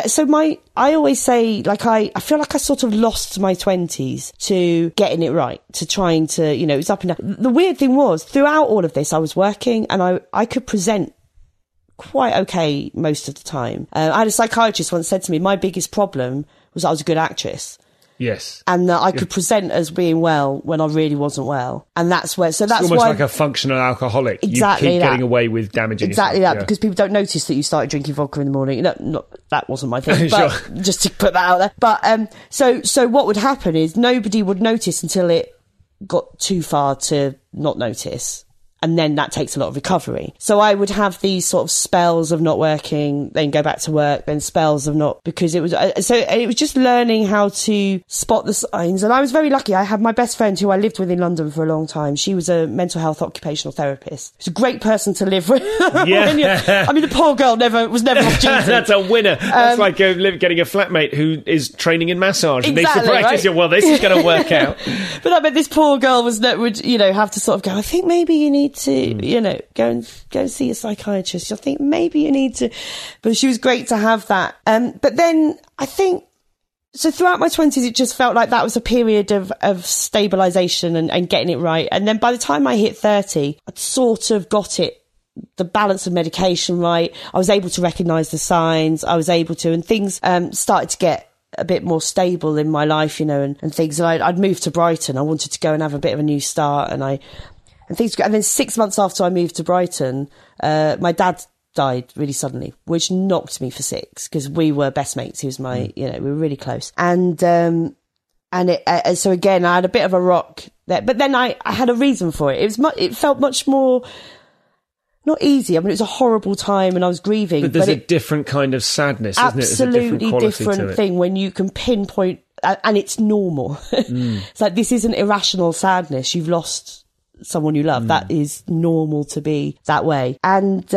I always say, like, I feel like I sort of lost my 20s to getting it right, to trying to, it was up and down. The weird thing was, throughout all of this, I was working and I could present quite okay most of the time. I had a psychiatrist once said to me, my biggest problem was I was a good actress. Yes. And that I could present as being well when I really wasn't well. And that's where... So that's it's almost why, like a functional alcoholic. Exactly. You keep getting away with damaging exactly yourself. That, because people don't notice that you started drinking vodka in the morning. No, that wasn't my thing, but Sure. Just to put that out there. But so what would happen is nobody would notice until it got too far to not notice. And then that takes a lot of recovery. So I would have these sort of spells of not working, then go back to work, then spells of not, because it was, it was just learning how to spot the signs. And I was very lucky. I had my best friend who I lived with in London for a long time. She was a mental health occupational therapist. She's a great person to live with. Yeah. I mean, the poor girl was never off duty. That's a winner. That's like getting a flatmate who is training in massage and needs to practice. Right? Well, this is going to work out. But I mean, this poor girl would have to sort of go, I think maybe you need need to, go and see a psychiatrist. I think maybe you need to. But she was great to have that. But then I think, so throughout my 20s, it just felt like that was a period of stabilisation and getting it right. And then by the time I hit 30, I'd sort of got the balance of medication right. I was able to recognise the signs. I was able to, and things started to get a bit more stable in my life, and things. And I'd moved to Brighton. I wanted to go and have a bit of a new start, and then 6 months after I moved to Brighton, my dad died really suddenly, which knocked me for six, because we were best mates. He was my, we were really close. And so again, I had a bit of a rock there, but then I had a reason for it. It felt much more, not easy. I mean, it was a horrible time and I was grieving. But there's a different kind of sadness, isn't it? Absolutely different thing when you can pinpoint, and it's normal. It's like, this isn't irrational sadness. You've lost someone you love. That is normal to be that way. And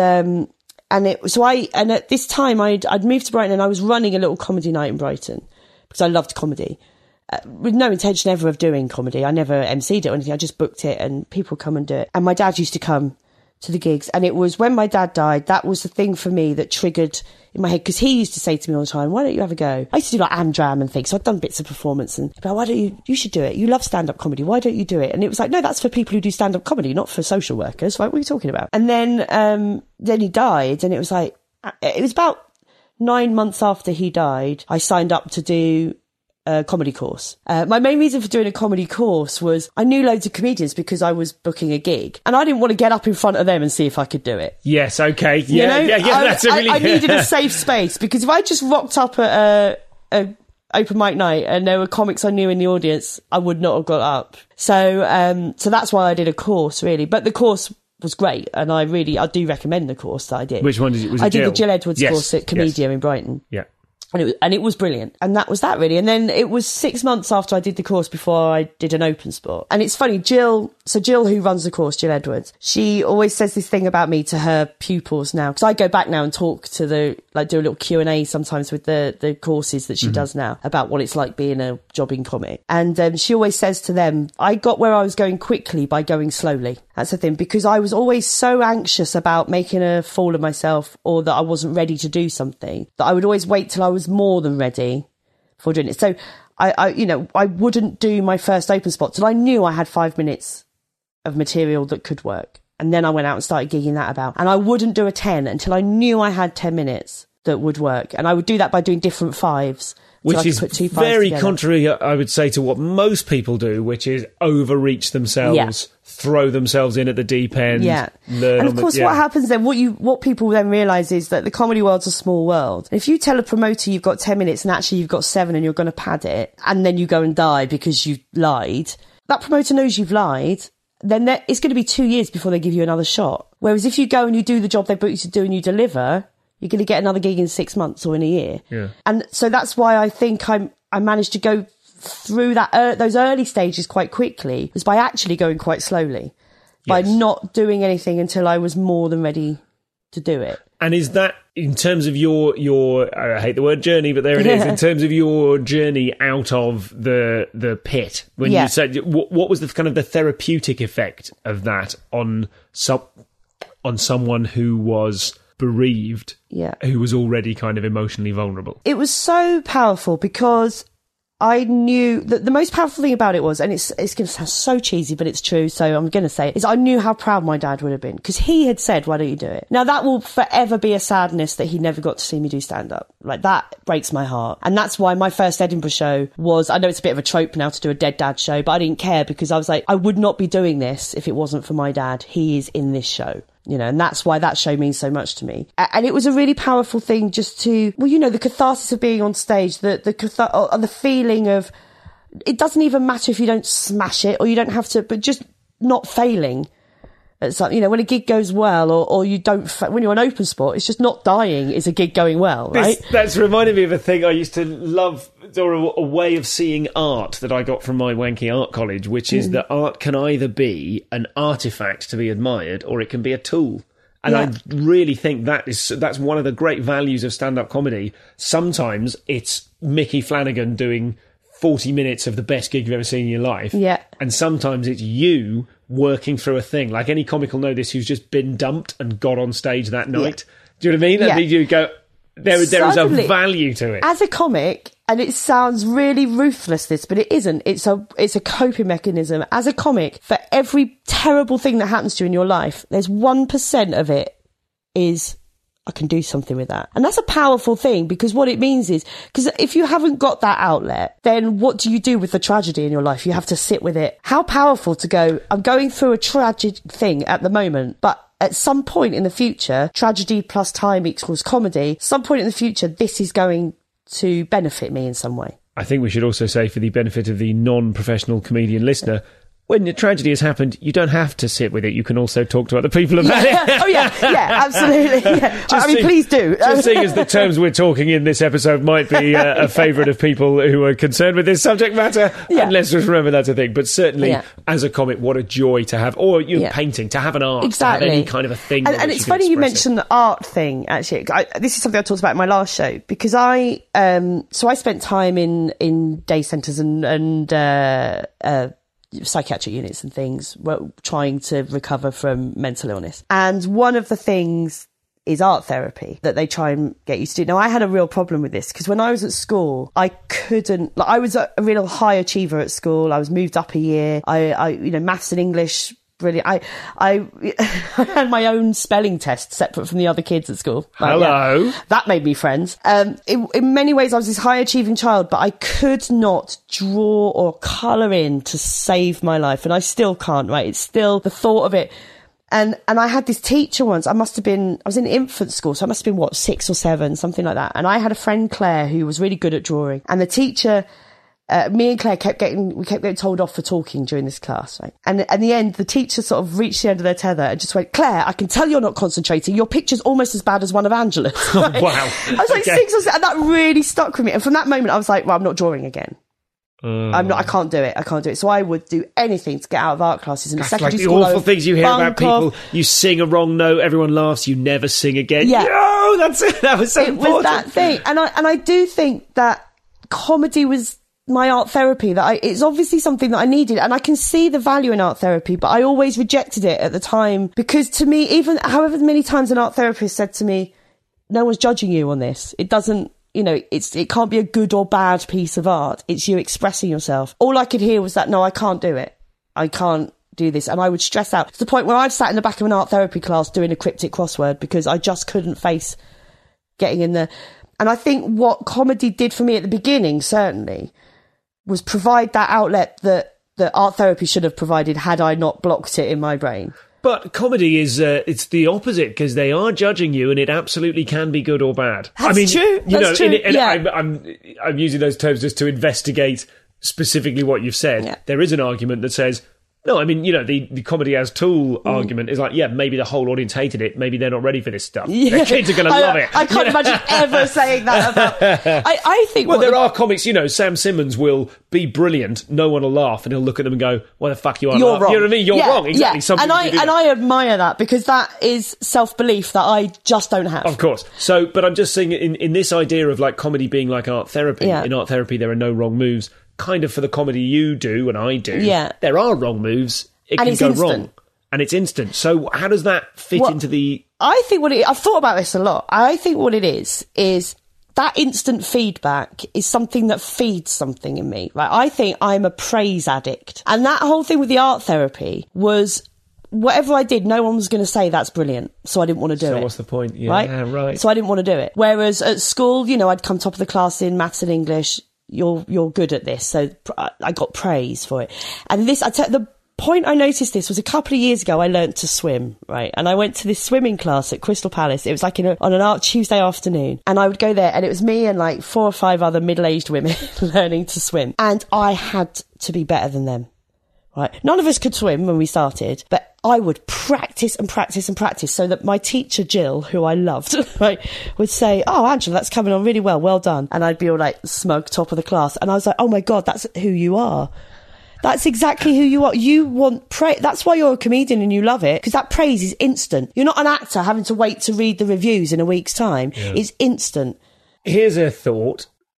at this time I'd moved to Brighton and I was running a little comedy night in Brighton because I loved comedy, with no intention ever of doing comedy. I never MC'd it or anything. I just booked it and people come and do it. And my dad used to come to the gigs, and it was when my dad died, that was the thing for me that triggered in my head, because he used to say to me all the time, why don't you have a go? I used to do like Amdram and things, so I'd done bits of performance, and but why don't you should do it, you love stand-up comedy, why don't you do it? And it was like, no, that's for people who do stand-up comedy, not for social workers. Like, what are you talking about? And then he died, and it was like, it was about 9 months after he died, I signed up to do a comedy course. My main reason for doing a comedy course was I knew loads of comedians because I was booking a gig, and I didn't want to get up in front of them and see if I could do it. Yes, okay. Yeah, that's a really... I needed a safe space, because if I just rocked up at a open mic night and there were comics I knew in the audience, I would not have got up. So that's why I did a course, really. But the course was great, and I do recommend the course that I did. Which one did it? I did the Jill Edwards course at Comedia in Brighton. Yeah. And it was brilliant. And that was that, really. And then it was 6 months after I did the course before I did an open spot. And it's funny, Jill, who runs the course, Jill Edwards, she always says this thing about me to her pupils now, because I go back now and talk to do a little Q&A sometimes with the courses that she does now about what it's like being a jobbing comic. And she always says to them, I got where I was going quickly by going slowly. That's the thing, because I was always so anxious about making a fool of myself, or that I wasn't ready to do something, that I would always wait till I was more than ready for doing it. So I wouldn't do my first open spot till I knew I had 5 minutes of material that could work. And then I went out and started gigging that about. And I wouldn't do a 10 until I knew I had 10 minutes that would work. And I would do that by doing different fives. Which is very contrary, I would say, to what most people do, which is overreach themselves, throw themselves in at the deep end. Yeah. And of course, what happens then, what people then realise is that the comedy world's a small world. If you tell a promoter you've got 10 minutes and actually you've got 7 and you're going to pad it, and then you go and die because you've lied, that promoter knows you've lied, then it's going to be 2 years before they give you another shot. Whereas if you go and you do the job they booked you to do and you deliver, you're going to get another gig in 6 months or in a year. Yeah. And so that's why I think I managed to go through those early stages quite quickly, was by actually going quite slowly, by not doing anything until I was more than ready to do it. And is that, in terms of your I hate the word journey, but there it is, in terms of your journey out of the pit, when you said, what was the kind of the therapeutic effect of that on someone who was bereaved, who was already kind of emotionally vulnerable? It was so powerful, because I knew that the most powerful thing about it was, and it's going to sound so cheesy, but it's true, so I'm going to say it, is I knew how proud my dad would have been, because he had said, why don't you do it? Now, that will forever be a sadness that he never got to see me do stand-up. Like, that breaks my heart. And that's why my first Edinburgh show was, I know it's a bit of a trope now to do a dead dad show, but I didn't care, because I was like, I would not be doing this if it wasn't for my dad. He is in this show. And that's why that show means so much to me. And it was a really powerful thing just to, the catharsis of being on stage, the feeling of, it doesn't even matter if you don't smash it or you don't have to, but just not failing. It's like, when a gig goes well, or you don't, when you're an open spot, it's just not dying is a gig going well, right? That's reminded me of a thing I used to love, or a way of seeing art that I got from my wanky art college, which is that art can either be an artifact to be admired, or it can be a tool. And I really think that's one of the great values of stand-up comedy. Sometimes it's Mickey Flanagan doing 40 minutes of the best gig you've ever seen in your life. Yeah. And sometimes it's you working through a thing. Like any comic will know this who's just been dumped and got on stage that night. Yeah. Do you know what I mean? Yeah. You go, there is a value to it. As a comic, and it sounds really ruthless, this, but it isn't. It's a coping mechanism. As a comic, for every terrible thing that happens to you in your life, there's 1% of it is, I can do something with that. And that's a powerful thing, because what it means is, because if you haven't got that outlet, then what do you do with the tragedy in your life? You have to sit with it. How powerful to go, I'm going through a tragic thing at the moment, but at some point in the future, tragedy plus time equals comedy. Some point in the future, this is going to benefit me in some way. I think we should also say, for the benefit of the non-professional comedian listener, when the tragedy has happened, you don't have to sit with it. You can also talk to other people about it. Oh, yeah, absolutely. Yeah. Please do. Just seeing as the terms we're talking in this episode might be a favourite of people who are concerned with this subject matter, and let's just remember that's a thing. But certainly, as a comic, what a joy to have, or you're painting, to have an art, exactly. to have any kind of a thing. And it's funny you mentioned the art thing, actually. This is something I talked about in my last show, because I spent time in day centres and psychiatric units and things, trying to recover from mental illness. And one of the things is art therapy that they try and get you to do. Now, I had a real problem with this, because when I was at school, I couldn't, I was a real high achiever at school. I was moved up a year. I maths and English, brilliant. I had my own spelling test separate from the other kids at school. Hello. That made me friends. In many ways, I was this high achieving child, but I could not draw or colour in to save my life. And I still can't, right? It's still the thought of it. And I had this teacher once, I was in infant school, so I must have been, 6 or 7, something like that. And I had a friend, Claire, who was really good at drawing. And the teacher, me and Claire kept getting told off for talking during this class, right? And at the end, the teacher sort of reached the end of their tether and just went, Claire, I can tell you're not concentrating. Your picture's almost as bad as one of Angela's. Right? Oh, wow. I was like 6 or 7, and that really stuck with me. And from that moment, I was like, well, I'm not drawing again. I can't do it. So I would do anything to get out of art classes. In secondary school, the awful things you hear about people. You sing a wrong note, everyone laughs, you never sing again. Yeah. No, that's it. That was so important. It was that thing. And I do think that comedy was my art therapy, it's obviously something that I needed, and I can see the value in art therapy, but I always rejected it at the time, because to me, even however many times an art therapist said to me, no one's judging you on this. It doesn't, it can't be a good or bad piece of art. It's you expressing yourself. All I could hear was that, no, I can't do it. I can't do this. And I would stress out to the point where I'd sat in the back of an art therapy class doing a cryptic crossword, because I just couldn't face getting in there. And I think what comedy did for me at the beginning, certainly, was provide that outlet that art therapy should have provided had I not blocked it in my brain. But comedy is, it's the opposite, because they are judging you, and it absolutely can be good or bad. That's true. I'm using those terms just to investigate specifically what you've said. Yeah. There is an argument that says, no, I mean, the comedy as tool argument is like, maybe the whole audience hated it. Maybe they're not ready for this stuff. Yeah. Their kids are going to love it. I can't imagine ever saying that about... I think... Well, there are comics, Sam Simmons will be brilliant, no one will laugh, and he'll look at them and go, why the fuck you are You're wrong. You know what I mean? You're wrong. Exactly. Yeah. And I admire that, because that is self-belief that I just don't have. Of course. So, but I'm just saying, in this idea of like comedy being like art therapy, in art therapy there are no wrong moves. Kind of for the comedy you do and I do, there are wrong moves. It can go wrong. And it's instant. So how does that fit into the... I think I've thought about this a lot. I think what it is that instant feedback is something that feeds something in me. Right? I think I'm a praise addict. And that whole thing with the art therapy was... whatever I did, no one was going to say that's brilliant, so I didn't want to do it. So what's the point? Yeah, right. So I didn't want to do it. Whereas at school, I'd come top of the class in maths and English. You're good at this, so I got praise for it. And the point I noticed this was a couple of years ago. I learnt to swim, right? And I went to this swimming class at Crystal Palace. It was like on an art Tuesday afternoon, and I would go there, and it was me and like 4 or 5 other middle-aged women learning to swim, and I had to be better than them. Right? None of us could swim when we started, but I would practice and practice and practice, so that my teacher, Jill, who I loved, right, would say, oh, Angela, that's coming on really well, well done. And I'd be all like smug, top of the class. And I was like, oh my God, that's who you are. That's exactly who you are. You want praise. That's why you're a comedian and you love it, because that praise is instant. You're not an actor having to wait to read the reviews in a week's time. Yeah. It's instant. Here's a thought.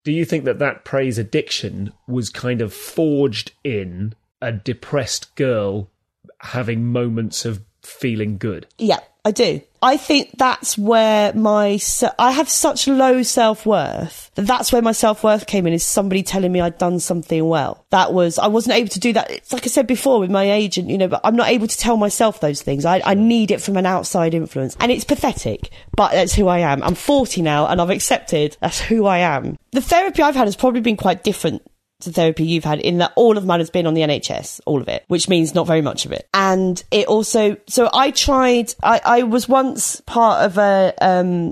Do you think that praise addiction was kind of forged in a depressed girl having moments of feeling good? Yeah, I do. I think that's where I have such low self-worth that's where my self-worth came in, is somebody telling me I'd done something well. I wasn't able to do that. It's like I said before with my agent, but I'm not able to tell myself those things. I need it from an outside influence. And it's pathetic, but that's who I am. I'm 40 now and I've accepted that's who I am. The therapy I've had has probably been quite different to therapy you've had, in that all of mine has been on the NHS, all of it, which means not very much of it. And it also, so I was once part of an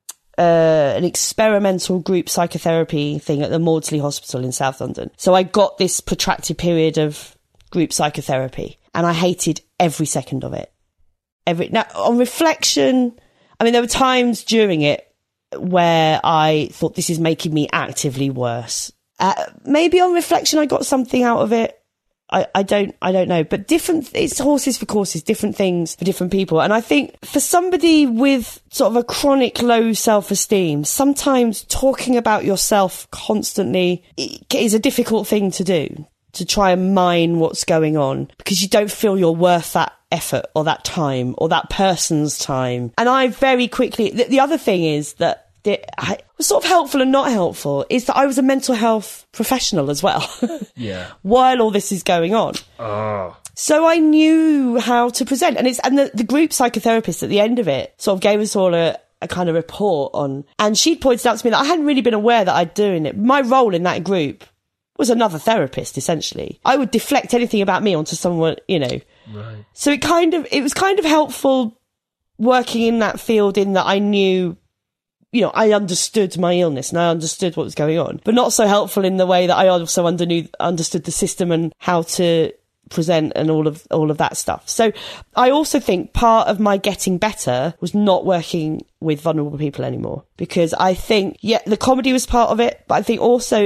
experimental group psychotherapy thing at the Maudsley Hospital in South London. So I got this protracted period of group psychotherapy and I hated every second of it. Now, on reflection, I mean, there were times during it where I thought, this is making me actively worse. Maybe on reflection, I got something out of it. I don't know, but it's horses for courses, different things for different people. And I think for somebody with sort of a chronic low self-esteem, sometimes talking about yourself constantly is a difficult thing to do, to try and mine what's going on, because you don't feel you're worth that effort or that time or that person's time. And I very quickly, the other thing is that I was sort of helpful and not helpful, is that I was a mental health professional as well. Yeah. While all this is going on. Oh. So I knew how to present. And the group psychotherapist at the end of it sort of gave us all a kind of report on, and she'd pointed out to me that I hadn't really been aware that I'd doing it. My role in that group was another therapist, essentially. I would deflect anything about me onto someone, Right. So it was kind of helpful working in that field, in that I knew, I understood my illness and I understood what was going on, but not so helpful in the way that I also understood the system and how to present and all of that stuff. So I also think part of my getting better was not working with vulnerable people anymore, because I think, the comedy was part of it, but I think also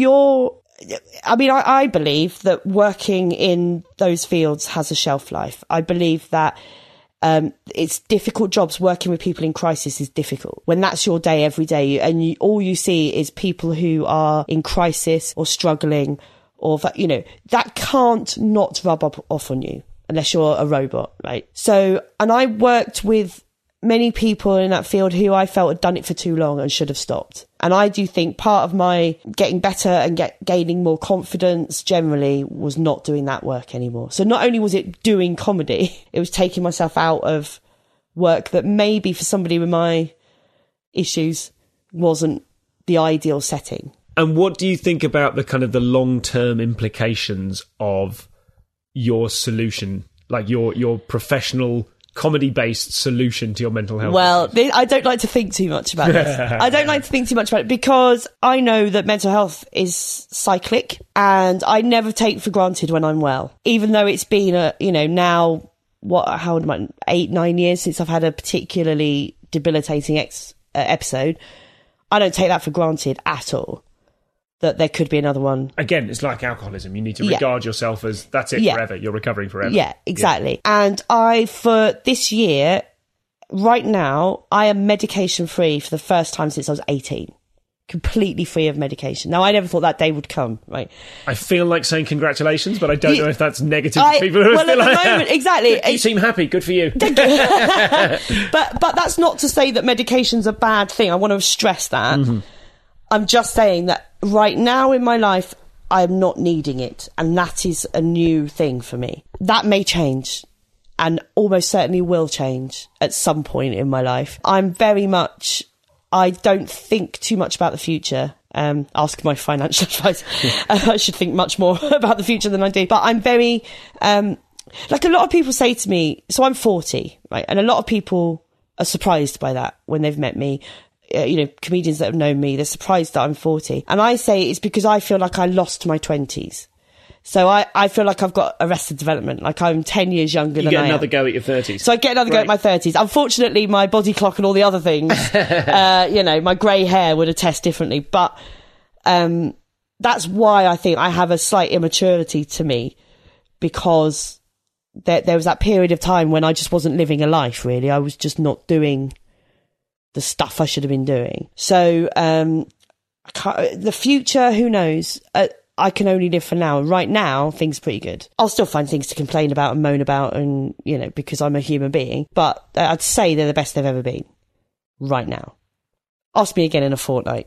I believe that working in those fields has a shelf life. I believe that it's difficult jobs. Working with people in crisis is difficult when that's your day every day, and all you see is people who are in crisis or struggling, or that can't not rub off on you unless you're a robot, right? So, and I worked with many people in that field who I felt had done it for too long and should have stopped. And I do think part of my getting better and gaining more confidence generally was not doing that work anymore. So not only was it doing comedy, it was taking myself out of work that maybe for somebody with my issues wasn't the ideal setting. And what do you think about the kind of the long-term implications of your solution, like your professional comedy-based solution to your mental health? Well, I don't like to think too much about this. I don't like to think too much about it, because I know that mental health is cyclic, and I never take for granted when I'm well. Even though it's been now, 8-9 years since I've had a particularly debilitating episode, I don't take that for granted at all, that there could be another one. Again, it's like alcoholism. You need to regard yourself as, that's it, forever. You're recovering forever. Yeah, exactly. Yeah. And for this year, right now, I am medication free for the first time since I was 18. Completely free of medication. Now, I never thought that day would come, right? I feel like saying congratulations, but I don't know if that's negative to people who are still at the moment, exactly. You seem happy. Good for you. But that's not to say that medication's a bad thing. I want to stress that. Mm-hmm. I'm just saying that right now in my life, I'm not needing it. And that is a new thing for me. That may change, and almost certainly will change at some point in my life. I don't think too much about the future. Ask my financial advisor. I should think much more about the future than I do. But I'm very, like a lot of people say to me, so I'm 40, right? And a lot of people are surprised by that when they've met me. Comedians that have known me, they're surprised that I'm 40. And I say it's because I feel like I lost my 20s. So I feel like I've got Arrested Development, like I'm 10 years younger than I am. You get another go at your 30s. So I get another go at my 30s. Unfortunately, my body clock and all the other things, my grey hair would attest differently. But that's why I think I have a slight immaturity to me, because there was that period of time when I just wasn't living a life, really. I was just not doing the stuff I should have been doing. So The future, who knows? I can only live for now. Right now, things are pretty good. I'll still find things to complain about and moan about, and because I'm a human being. But I'd say they're the best they've ever been. Right now. Ask me again in a fortnight.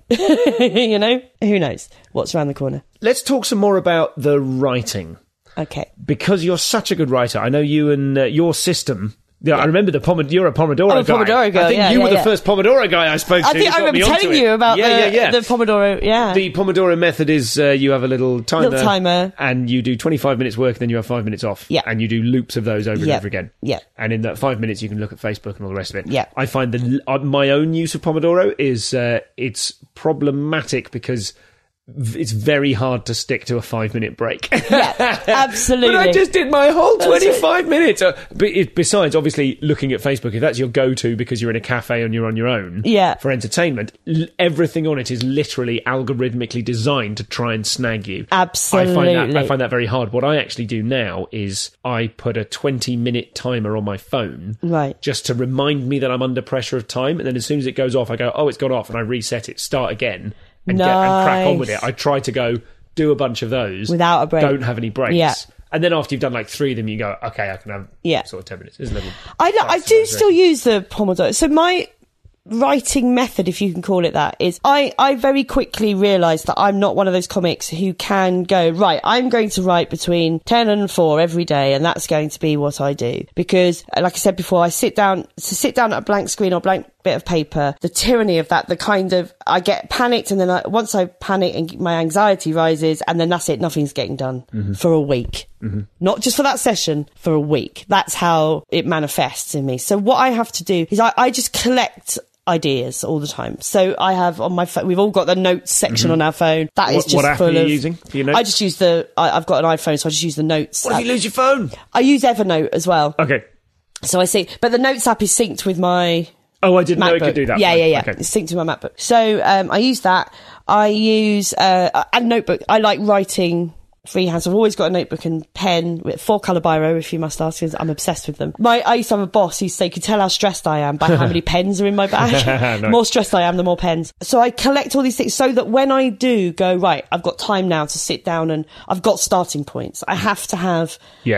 Who knows what's around the corner. Let's talk some more about the writing. Okay. Because you're such a good writer. I know you and your system. Yeah, I remember you're a Pomodoro guy. I'm a Pomodoro guy. I think you were the first Pomodoro guy I spoke to. I think I remember telling you about the Pomodoro. Yeah. The Pomodoro method is you have a little timer. And you do 25 minutes work, and then you have 5 minutes off. Yeah. And you do loops of those over and over again. Yeah. And in that 5 minutes, you can look at Facebook and all the rest of it. Yeah. I find my own use of Pomodoro is it's problematic because it's very hard to stick to a 5-minute break. Yeah, absolutely. But I just did my whole 25 minutes. Besides, obviously, looking at Facebook, if that's your go-to because you're in a cafe and you're on your own for entertainment, everything on it is literally algorithmically designed to try and snag you. Absolutely. I find that very hard. What I actually do now is I put a 20-minute timer on my phone just to remind me that I'm under pressure of time. And then as soon as it goes off, I go, oh, it's gone off, and I reset it, start again. And crack on with it. I try to do a bunch of those without a break. Don't have any breaks. Yeah. And then after you've done like 3 of them, you go, okay, I can have sort of 10 minutes. Isn't it? I do still use the Pomodoro. So my writing method, if you can call it that, is I very quickly realised that I'm not one of those comics who can go, right, I'm going to write between 10 and 4 every day, and that's going to be what I do. Because, like I said before, I sit down at a blank screen or blank bit of paper, the tyranny of that, I get panicked, and then once I panic and my anxiety rises, and then that's it, nothing's getting done for a week. Mm-hmm. Not just for that session, for a week. That's how it manifests in me. So what I have to do is I just collect ideas all the time. So I have on my phone, we've all got the notes section on our phone. That is just what app full are you of, using for your notes? I just use I've got an iPhone, so I just use the notes. What if you lose your phone? I use Evernote as well. Okay. So I see, but the notes app is synced with my Oh, I didn't MacBook. know it could do that. Yeah. Okay. It's synced with my MacBook. So I use that. I use a notebook. I like writing freehand. So I've always got a notebook and pen with 4-colour biro, if you must ask, because I'm obsessed with them. I used to have a boss who used to say, you can tell how stressed I am by how many pens are in my bag. Nice. The more stressed I am, the more pens. So I collect all these things so that when I do go, right, I've got time now to sit down and I've got starting points. I have to have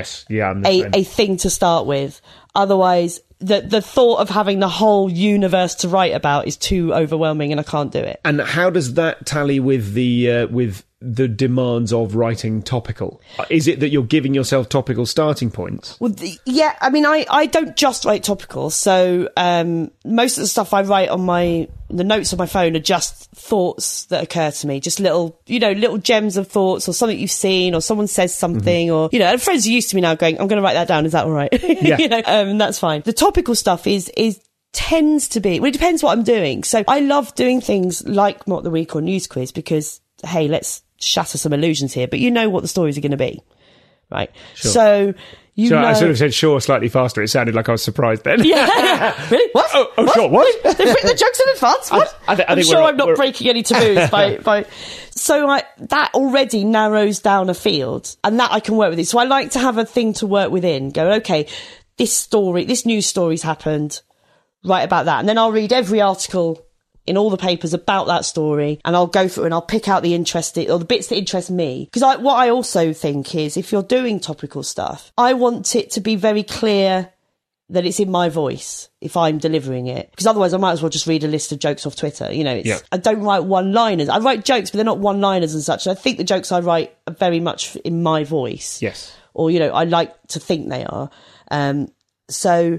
a thing to start with. Otherwise, the thought of having the whole universe to write about is too overwhelming and I can't do it. And how does that tally with the demands of writing topical? Is it that you're giving yourself topical starting points? Well, I mean, I don't just write topical. So most of the stuff I write on the notes on my phone are just thoughts that occur to me, just little gems of thoughts, or something you've seen, or someone says something, or and friends are used to me now going, I'm going to write that down. Is that all right? Yeah. That's fine. The topical stuff tends to be, well, it depends what I'm doing. So I love doing things like Mock the Week or News Quiz because, hey, let's shatter some illusions here, but you know what the stories are going to be, right? Sure. So I sort of said sure slightly faster. It sounded like I was surprised then. Yeah. Really? What? Oh, what? Sure, what? They've written the jokes in advance? What? I'm sure I'm not breaking any taboos by... So that already narrows down a field, and that I can work with it. So I like to have a thing to work within. Go, okay, this news story's happened, write about that. And then I'll read every article in all the papers about that story, and I'll go through and I'll pick out the bits that interest me. Because what I also think is, if you're doing topical stuff, I want it to be very clear that it's in my voice if I'm delivering it. Because otherwise I might as well just read a list of jokes off Twitter. I don't write one-liners. I write jokes, but they're not one-liners and such. And I think the jokes I write are very much in my voice. Yes. Or, I like to think they are. So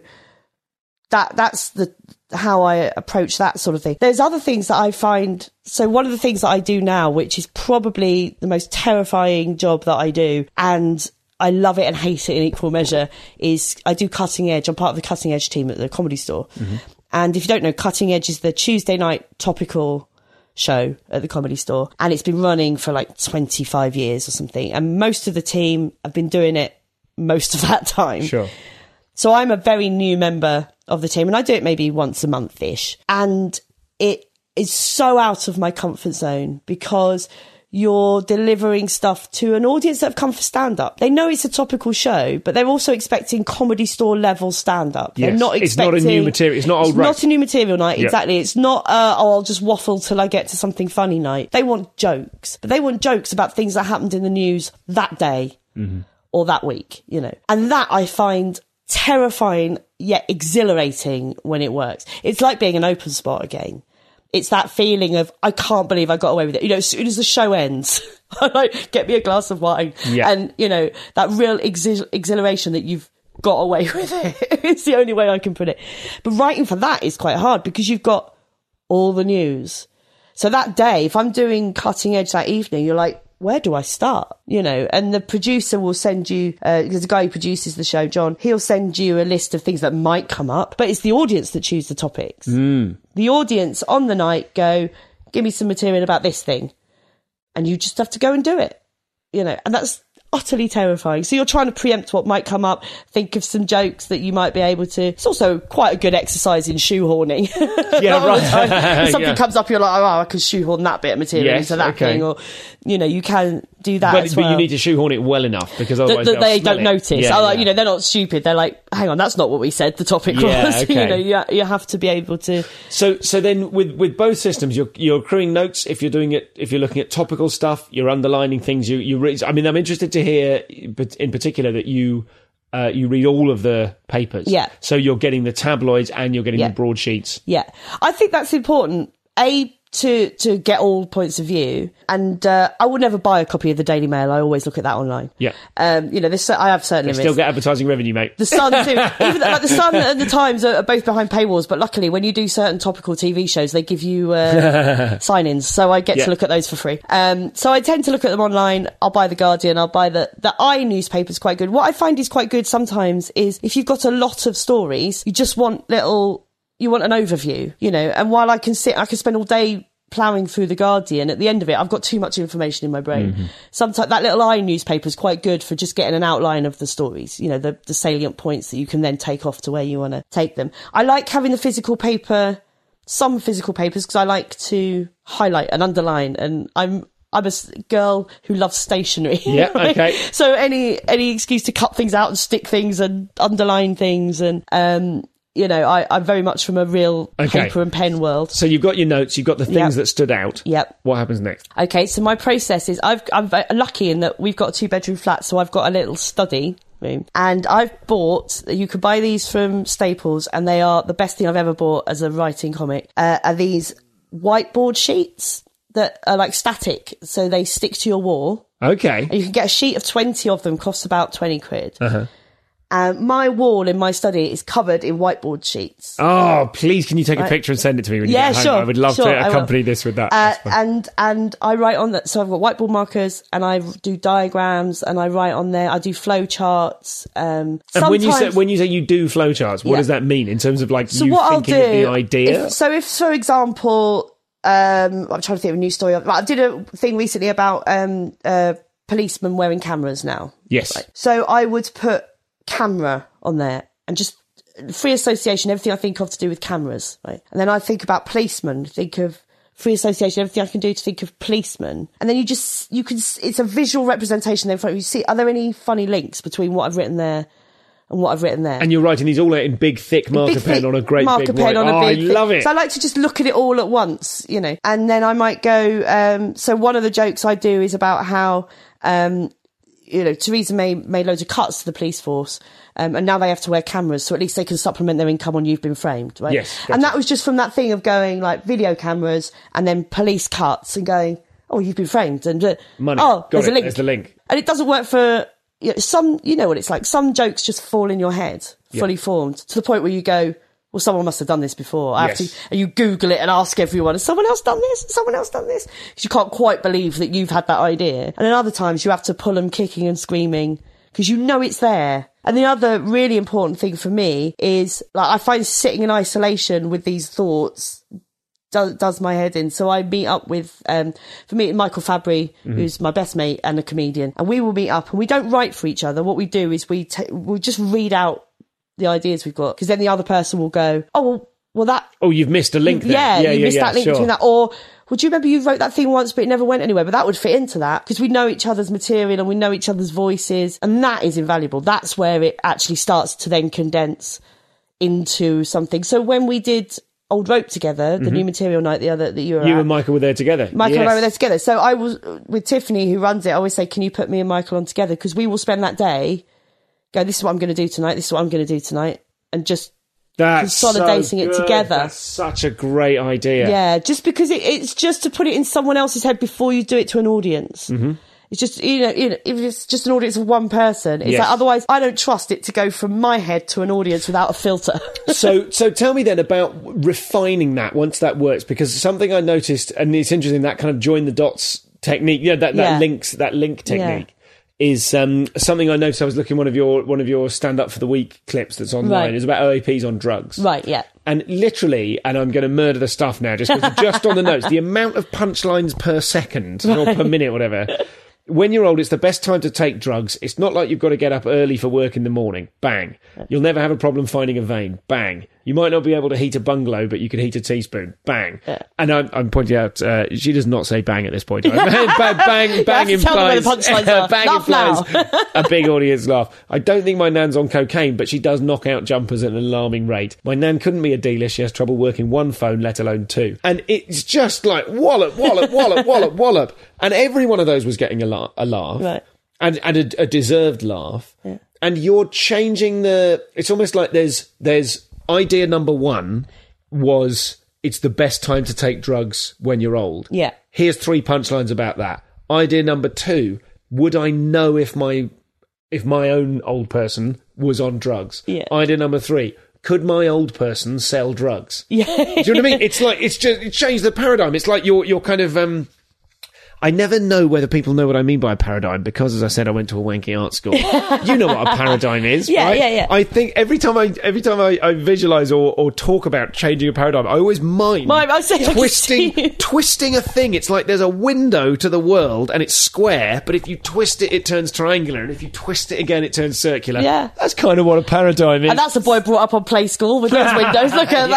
that's how I approach that sort of thing. There's other things that I find. So one of the things that I do now, which is probably the most terrifying job that I do, and I love it and hate it in equal measure, is I do Cutting Edge. I'm part of the Cutting Edge team at the Comedy Store. Mm-hmm. And if you don't know, Cutting Edge is the Tuesday night topical show at the Comedy Store. And it's been running for like 25 years or something. And most of the team have been doing it most of that time. Sure. So I'm a very new member of the team, and I do it maybe once a month-ish. And it is so out of my comfort zone because you're delivering stuff to an audience that have come for stand-up. They know it's a topical show, but they're also expecting Comedy Store level stand-up. Yes. They're not expecting... It's not a new material. It's not old Not a new material night, exactly. It's not, I'll just waffle till I get to something funny night. They want jokes. But they want jokes about things that happened in the news that day or that week, you know. And that I find terrifying yet exhilarating when it works. It's like being an open spot again. It's that feeling of, I can't believe I got away with it. You know, as soon as the show ends, I like, get me a glass of wine. Yeah. And, you know, that real exhilaration that you've got away with it. It's the only way I can put it. But writing for that is quite hard because you've got all the news. So that day, if I'm doing Cutting Edge that evening, you're like, where do I start? You know, and the producer will send you, because the guy who produces the show, John, he'll send you a list of things that might come up, but it's the audience that choose the topics. The audience on the night go, give me some material about this thing. And you just have to go and do it, you know, and that's utterly terrifying. So you're trying to preempt what might come up, think of some jokes that you might be able to. It's also quite a good exercise in shoehorning. Yeah, right. If something comes up, you're like, I can shoehorn that bit of material into that thing, or, you know, you can do that as well. But you need to shoehorn it well enough because otherwise they don't notice. Yeah, you know, they're not stupid. They're like, hang on, that's not what we said the topic was. Okay. You know, you have to be able to. So then with both systems, you're accruing notes. If you're looking at topical stuff, you're underlining things. I mean, I'm interested to hear, but in particular, that you read all of the papers. Yeah. So you're getting the tabloids and you're getting the broadsheets. Yeah. I think that's important. To get all points of view, and I would never buy a copy of the Daily Mail. I always look at that online. Yeah, you know, I have certain limits. Still get advertising revenue, mate. The Sun too. Even like the Sun and the Times are both behind paywalls, but luckily, when you do certain topical TV shows, they give you sign-ins, so I get to look at those for free. So I tend to look at them online. I'll buy the Guardian. I'll buy the I newspaper is quite good. What I find is quite good sometimes is if you've got a lot of stories, you just want you want an overview, you know, and while I can spend all day ploughing through the Guardian, at the end of it, I've got too much information in my brain. Sometimes that little I newspaper is quite good for just getting an outline of the stories, you know, the salient points that you can then take off to where you want to take them. I like having the physical paper, some physical papers, because I like to highlight and underline, and I'm a girl who loves stationery. Yeah, okay. So any excuse to cut things out and stick things and underline things, and you know, I'm very much from a real paper and pen world. So you've got your notes, you've got the things that stood out. Yep. What happens next? Okay, so my process is I'm lucky in that we've got a 2-bedroom flat, so I've got a little study room. And I've bought, you could buy these from Staples, and they are the best thing I've ever bought as a writing comic, are these whiteboard sheets that are like static, so they stick to your wall. Okay. And you can get a sheet of 20 of them, costs about 20 quid. My wall in my study is covered in whiteboard sheets. Oh, please, can you take a picture and send it to me when you get home? Sure. I would love to accompany this with that. And I write on that. So I've got whiteboard markers, and I do diagrams, and I write on there. I do flow charts. And when you say you do flow charts, what does that mean in terms of like so you what thinking of the idea? If for example, I'm trying to think of a new story. I did a thing recently about policemen wearing cameras now. Yes. Right? So I would put camera on there and just free association, everything I think of to do with cameras, right? And then I think about policemen, think of free association, everything I can do to think of policemen. And then you can, it's a visual representation there. You see, are there any funny links between what I've written there and what I've written there? And you're writing these all out in big, thick marker pen on a great big white. I love it. So I like to just look at it all at once, you know. And then I might go, so one of the jokes I do is about how, you know, Theresa May made loads of cuts to the police force, and now they have to wear cameras, so at least they can supplement their income on You've Been Framed, right? Yes. Gotcha. And that was just from that thing of going, like, video cameras and then police cuts and going, oh, You've Been Framed. And, money. There's a link. There's the link. And it doesn't work for, you know, some, you know what it's like, some jokes just fall in your head, fully formed, to the point where you go, well, someone must have done this before. And you Google it and ask everyone, has someone else done this? Has someone else done this? Because you can't quite believe that you've had that idea. And then other times you have to pull them kicking and screaming because you know it's there. And the other really important thing for me is, like, I find sitting in isolation with these thoughts does my head in. So I meet up with, for me, Michael Fabry, who's my best mate and a comedian. And we will meet up, and we don't write for each other. What we do is we just read out the ideas we've got, because then the other person will go, oh, well, well, that... Oh, you've missed a link there. Yeah, you missed that link between that. Or, would you remember you wrote that thing once but it never went anywhere? But that would fit into that because we know each other's material and we know each other's voices, and that is invaluable. That's where it actually starts to then condense into something. So when we did Old Rope together, the new material night that you were at. You and Michael were there together. Michael and I were there together. So I was, with Tiffany, who runs it, I always say, can you put me and Michael on together? Because we will spend that day, go, this is what I'm going to do tonight, this is what I'm going to do tonight, and just consolidating it together. That's such a great idea. Yeah, just because it's just to put it in someone else's head before you do it to an audience. Mm-hmm. It's just, you know, if it's just an audience of one person, it's like, otherwise I don't trust it to go from my head to an audience without a filter. So tell me then about refining that once that works, because something I noticed, and it's interesting, that kind of join the dots technique, that link technique. Is something I noticed. I was looking at one of your stand up for the week clips that's online. Right. It's about OAPs on drugs. Right, yeah. And literally, and I'm going to murder the stuff now, just on the notes, the amount of punchlines per second or per minute, whatever. When you're old, it's the best time to take drugs. It's not like you've got to get up early for work in the morning. Bang. You'll never have a problem finding a vein. Bang. You might not be able to heat a bungalow, but you can heat a teasppoon. Bang. Yeah. And I'm pointing out, she does not say bang at this point. Bang implies bang implies a big audience laugh. I don't think my nan's on cocaine, but she does knock out jumpers at an alarming rate. My nan couldn't be a dealer. She has trouble working one phone, let alone two. And it's just like wallop, wallop, wallop, wallop, wallop. And every one of those was getting a laugh. Right. And a deserved laugh. Yeah. And you're changing it's almost like there's idea number one was it's the best time to take drugs when you're old. Yeah. Here's 3 punchlines about that. Idea number 2, would I know if my own old person was on drugs? Yeah. Idea number 3, could my old person sell drugs? Yeah. Do you know what I mean? It's like, it changed the paradigm. It's like you're kind of, I never know whether people know what I mean by a paradigm because, as I said, I went to a wanky art school. You know what a paradigm is, right? Yeah. I think every time I visualise or talk about changing a paradigm, I always mind twisting a thing. It's like there's a window to the world and it's square, but if you twist it, it turns triangular, and if you twist it again, it turns circular. Yeah. That's kind of what a paradigm is. And that's a boy brought up on Play School with those windows. Look at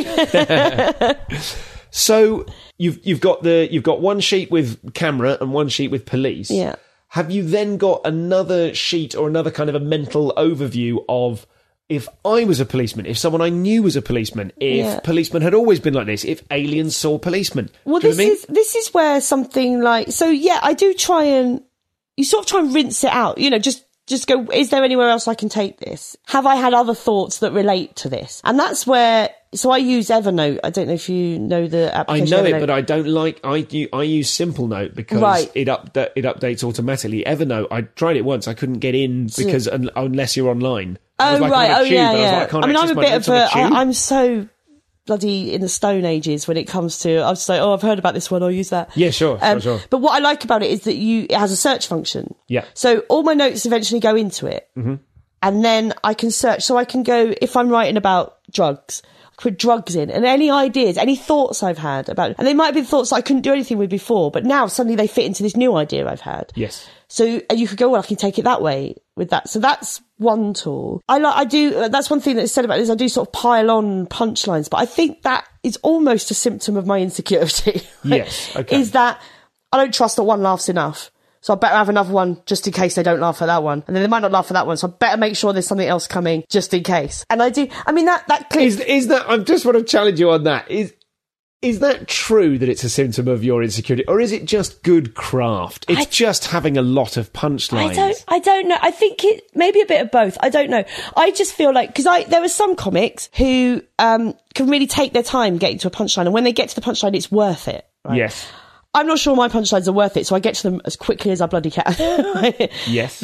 that. Right. So you've got one sheet with camera and one sheet with police. Yeah. Have you then got another sheet or another kind of a mental overview of if I was a policeman, if someone I knew was a policeman, if policemen had always been like this, if aliens saw policemen? Well, this is where something like, so yeah, I do try and, you sort of try and rinse it out, you know, just go, is there anywhere else I can take this? Have I had other thoughts that relate to this? And that's where, so I use Evernote. I don't know if you know the application. I know Evernote. it, but I don't like, I use Simple Note because it updates automatically. Evernote, I tried it once. I couldn't get in because unless you're online. Oh, right. Yeah. I mean, I'm a bit of I'm so bloody in the Stone Ages when it comes to, I was just like, I've heard about this one, I'll use that. Yeah, sure. But what I like about it is that it has a search function. Yeah. So all my notes eventually go into it. Mm-hmm. And then I can search. So I can go, if I'm writing about drugs, I put drugs in, and any ideas, any thoughts I've had about it. And they might have been thoughts that I couldn't do anything with before, but now suddenly they fit into this new idea I've had. Yes. So and you could go, well, I can take it that way with that. So that's one tool. That's one thing that's said about this. I do sort of pile on punchlines, but I think that is almost a symptom of my insecurity. Right? Yes. Okay. Is that I don't trust that one laughs enough. So I better have another one just in case they don't laugh at that one. And then they might not laugh at that one. So I better make sure there's something else coming just in case. And I do, I mean, that clip. Is that, I just want to challenge you on that. Is that true that it's a symptom of your insecurity, or is it just good craft? It's just having a lot of punchlines. I don't know. I think it maybe a bit of both. I don't know. I just feel like, because there are some comics who can really take their time getting to a punchline, and when they get to the punchline, it's worth it. Right? Yes. I'm not sure my punchlines are worth it, so I get to them as quickly as I bloody can. Yes.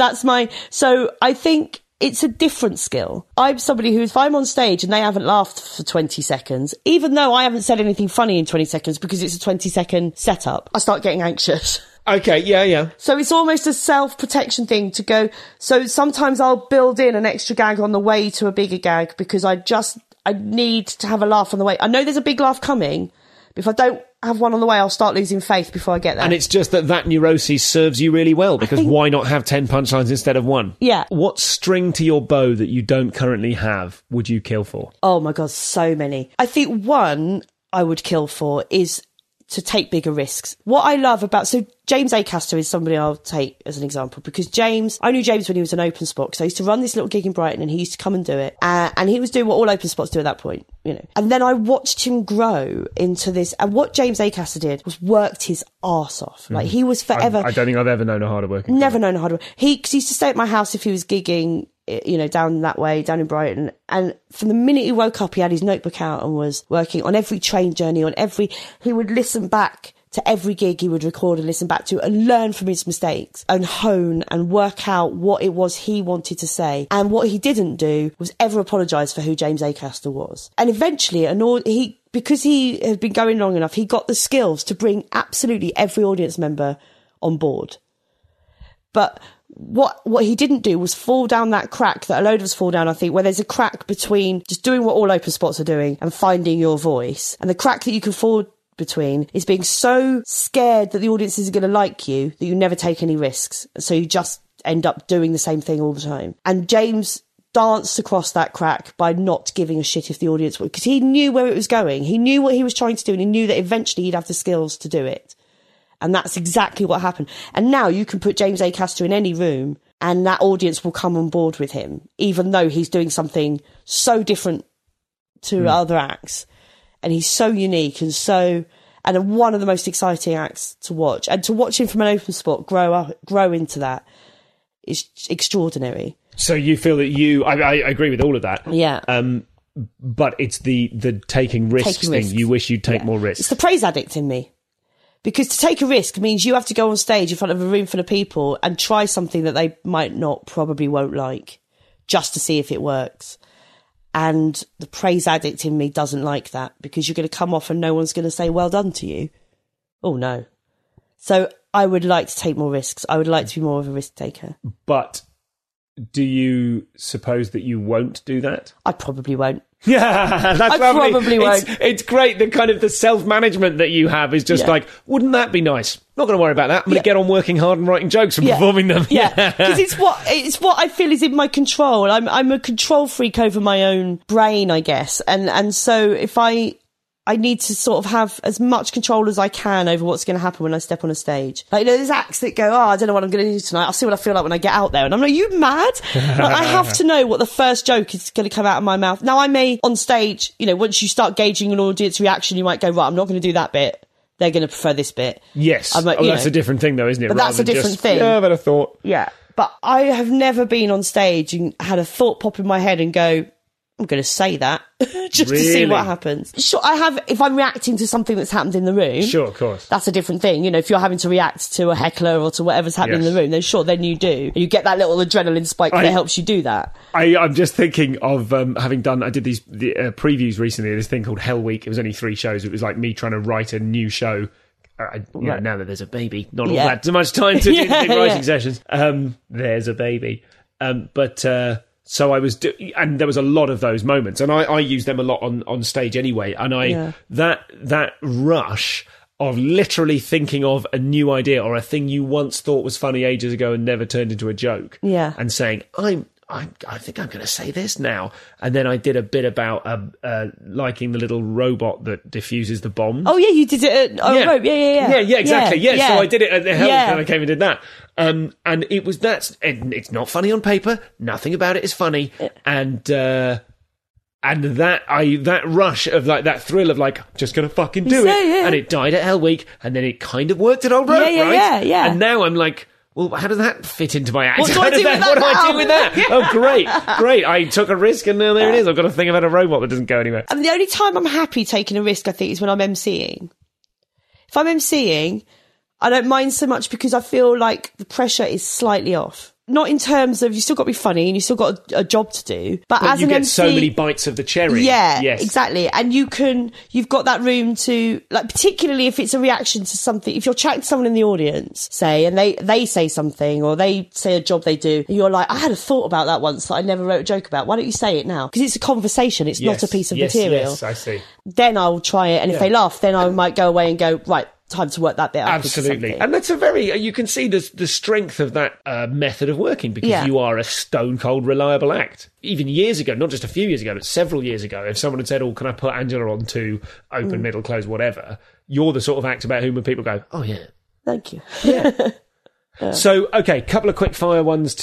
So I think it's a different skill. I'm somebody who, if I'm on stage and they haven't laughed for 20 seconds, even though I haven't said anything funny in 20 seconds because it's a 20-second setup, I start getting anxious. Okay, yeah. So it's almost a self-protection thing to go. So sometimes I'll build in an extra gag on the way to a bigger gag because I need to have a laugh on the way. I know there's a big laugh coming, but if I don't have one on the way, I'll start losing faith before I get there. And it's just that neuroses serves you really well, because why not have 10 punchlines instead of one? Yeah. What string to your bow that you don't currently have would you kill for? Oh my God, so many. I think one I would kill for is to take bigger risks. What I love about... So James Acaster is somebody I'll take as an example, because I knew James when he was an open spot, because I used to run this little gig in Brighton and he used to come and do it. And he was doing what all open spots do at that point, you know. And then I watched him grow into this. And what James Acaster did was worked his arse off. Like, he was forever... I don't think I've ever known a harder working. Never known a harder work. Cause he used to stay at my house if he was gigging, you know, down that way, down in Brighton. And from the minute he woke up, he had his notebook out and was working on every train journey, he would listen back to every gig he would record and listen back to and learn from his mistakes and hone and work out what it was he wanted to say. And what he didn't do was ever apologise for who James Acaster was. And eventually, because he had been going long enough, he got the skills to bring absolutely every audience member on board. But what he didn't do was fall down that crack that a load of us fall down, I think, where there's a crack between just doing what all open spots are doing and finding your voice. And the crack that you can fall between is being so scared that the audience isn't going to like you that you never take any risks. So you just end up doing the same thing all the time. And James danced across that crack by not giving a shit if the audience would, because he knew where it was going. He knew what he was trying to do, and he knew that eventually he'd have the skills to do it. And that's exactly what happened. And now you can put James Acaster in any room and that audience will come on board with him, even though he's doing something so different to other acts. And he's so unique and one of the most exciting acts to watch. And to watch him from an open spot grow into that is extraordinary. So you feel that I agree with all of that. Yeah. But it's the taking risks thing. You wish you'd take more risks. It's the praise addict in me. Because to take a risk means you have to go on stage in front of a room full of people and try something that they probably won't like, just to see if it works. And the praise addict in me doesn't like that, because you're going to come off and no one's going to say well done to you. Oh, no. So I would like to take more risks. I would like to be more of a risk taker. But do you suppose that you won't do that? I probably won't. Yeah, that's I lovely. Probably won't. It's great. The kind of the self-management that you have is just like, wouldn't that be nice? Not going to worry about that. I'm going to get on working hard and writing jokes and performing them. Yeah, because it's what I feel is in my control. I'm a control freak over my own brain, I guess, and so if I need to sort of have as much control as I can over what's going to happen when I step on a stage. Like, you know, there's acts that go, I don't know what I'm going to do tonight. I'll see what I feel like when I get out there. And I'm like, you mad? Like, I have to know what the first joke is going to come out of my mouth. Now, I may, on stage, you know, once you start gauging an audience reaction, you might go, right, I'm not going to do that bit. They're going to prefer this bit. Yes. That's a different thing, though, isn't it? But that's a different thing. Yeah, I've had a thought. Yeah. But I have never been on stage and had a thought pop in my head and go, I'm going to say that just to see what happens. Sure, I have, if I'm reacting to something that's happened in the room. Sure, of course. That's a different thing. You know, if you're having to react to a heckler or to whatever's happening in the room, then sure, then you do. You get that little adrenaline spike that helps you do that. I'm just thinking of having done, I did these previews recently, this thing called Hell Week. It was only 3 shows. It was like me trying to write a new show. Now that there's a baby, not all that much time to do writing sessions. There's a baby. So I was, and there was a lot of those moments, and I use them a lot on stage anyway. And that rush of literally thinking of a new idea or a thing you once thought was funny ages ago and never turned into a joke, and saying, I think I'm going to say this now. And then I did a bit about liking the little robot that diffuses the bombs. Oh yeah, you did it at rope. Yeah, exactly. Yeah. So I did it at the Hell, and I came and did that. And it was it's not funny on paper. Nothing about it is funny. And that rush of like that thrill of like, I'm just going to fucking do it. Yeah. And it died at Hell Week, and then it kind of worked at Old Rope, right? Yeah. And now I'm like, well, how does that fit into my act? What do I do with that? Oh, great. I took a risk and now there it is. I've got a thing about a robot that doesn't go anywhere. And the only time I'm happy taking a risk, I think, is when I'm MCing. If I'm MCing, I don't mind so much because I feel like the pressure is slightly off. not in terms of, you still got to be funny and you still got a job to do, but as you an get MC, so many bites of the cherry. Yeah, yes. exactly. And you've got that room to, like, particularly if it's a reaction to something, if you're chatting to someone in the audience, say, and they say something, or they say a job they do, and you're like, I had a thought about that once that I never wrote a joke about. Why don't you say it now? Because it's a conversation. It's not a piece of material. Yes, I see. Then I'll try it. And if they laugh, then I might go away and go, right, time to work that bit out. Absolutely. And that's you can see the strength of that method of working, because you are a stone cold reliable act. Even years ago, not just a few years ago, but several years ago, if someone had said, can I put Angela on to open, middle, close, whatever, you're the sort of act about whom when people go, oh yeah. Thank you. Yeah. So, okay, couple of quick fire ones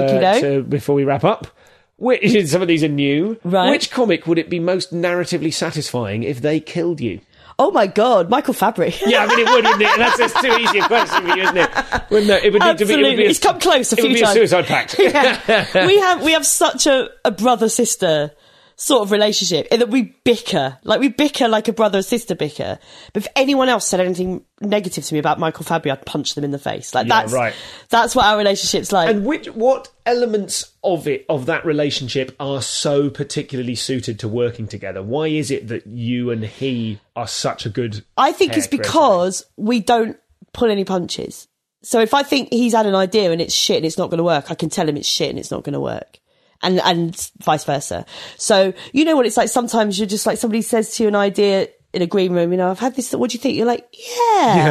to before we wrap up. Some of these are new. Right. Which comic would it be most narratively satisfying if they killed you? Oh my God, Michael Fabry. Yeah, I mean, it would, wouldn't it? That's too easy a question for you, isn't it? Wouldn't it? It would need to be. Absolutely. He's come close a few times. It would be a suicide pact. Yeah. We have such a brother-sister sort of relationship in that we bicker like a brother and sister bicker. But if anyone else said anything negative to me about Michael Fabry, I'd punch them in the face. That's what our relationship's like. And what elements of that relationship are so particularly suited to working together? Why is it that you and he are such a good I think it's because we don't pull any punches. So if I think he's had an idea and it's shit and it's not going to work, I can tell him it's shit and it's not going to work. And vice versa. So, you know what it's like, sometimes you're just like, somebody says to you an idea in a green room, I've had this, what do you think? You're like, yeah,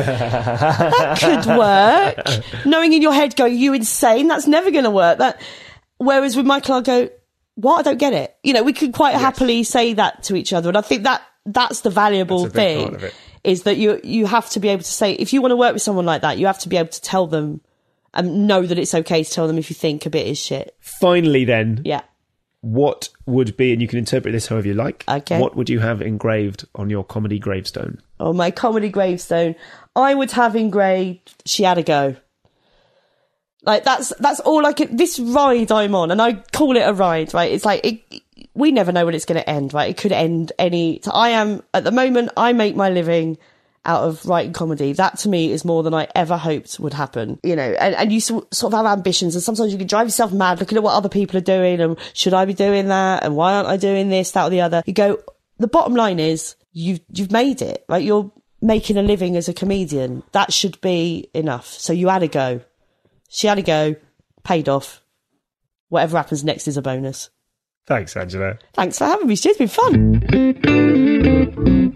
that could work. Knowing in your head, going, you insane, that's never going to work. Whereas with Michael, I'll go, what? I don't get it. We could quite happily say that to each other. And I think that's the valuable thing, part of it. Is that you have to be able to say, if you want to work with someone like that, you have to be able to tell them and know that it's okay to tell them if you think a bit is shit. Finally then. Yeah. What would be, and you can interpret this however you like, okay, what would you have engraved on your comedy gravestone? Oh, my comedy gravestone. I would have engraved, she had a go. Like, that's all I could, this ride I'm on, and I call it a ride, right? It's like, we never know when it's going to end, right? It could end so at the moment, I make my living out of writing comedy. That to me is more than I ever hoped would happen, and you sort of have ambitions, and sometimes you can drive yourself mad looking at what other people are doing, and should I be doing that, and why aren't I doing this, that or the other. You go, the bottom line is you've made it, right? You're making a living as a comedian. That should be enough. So you had a go. She had a go, paid off. Whatever happens next is a bonus. Thanks, Angela. Thanks for having me, Stu. It's been fun.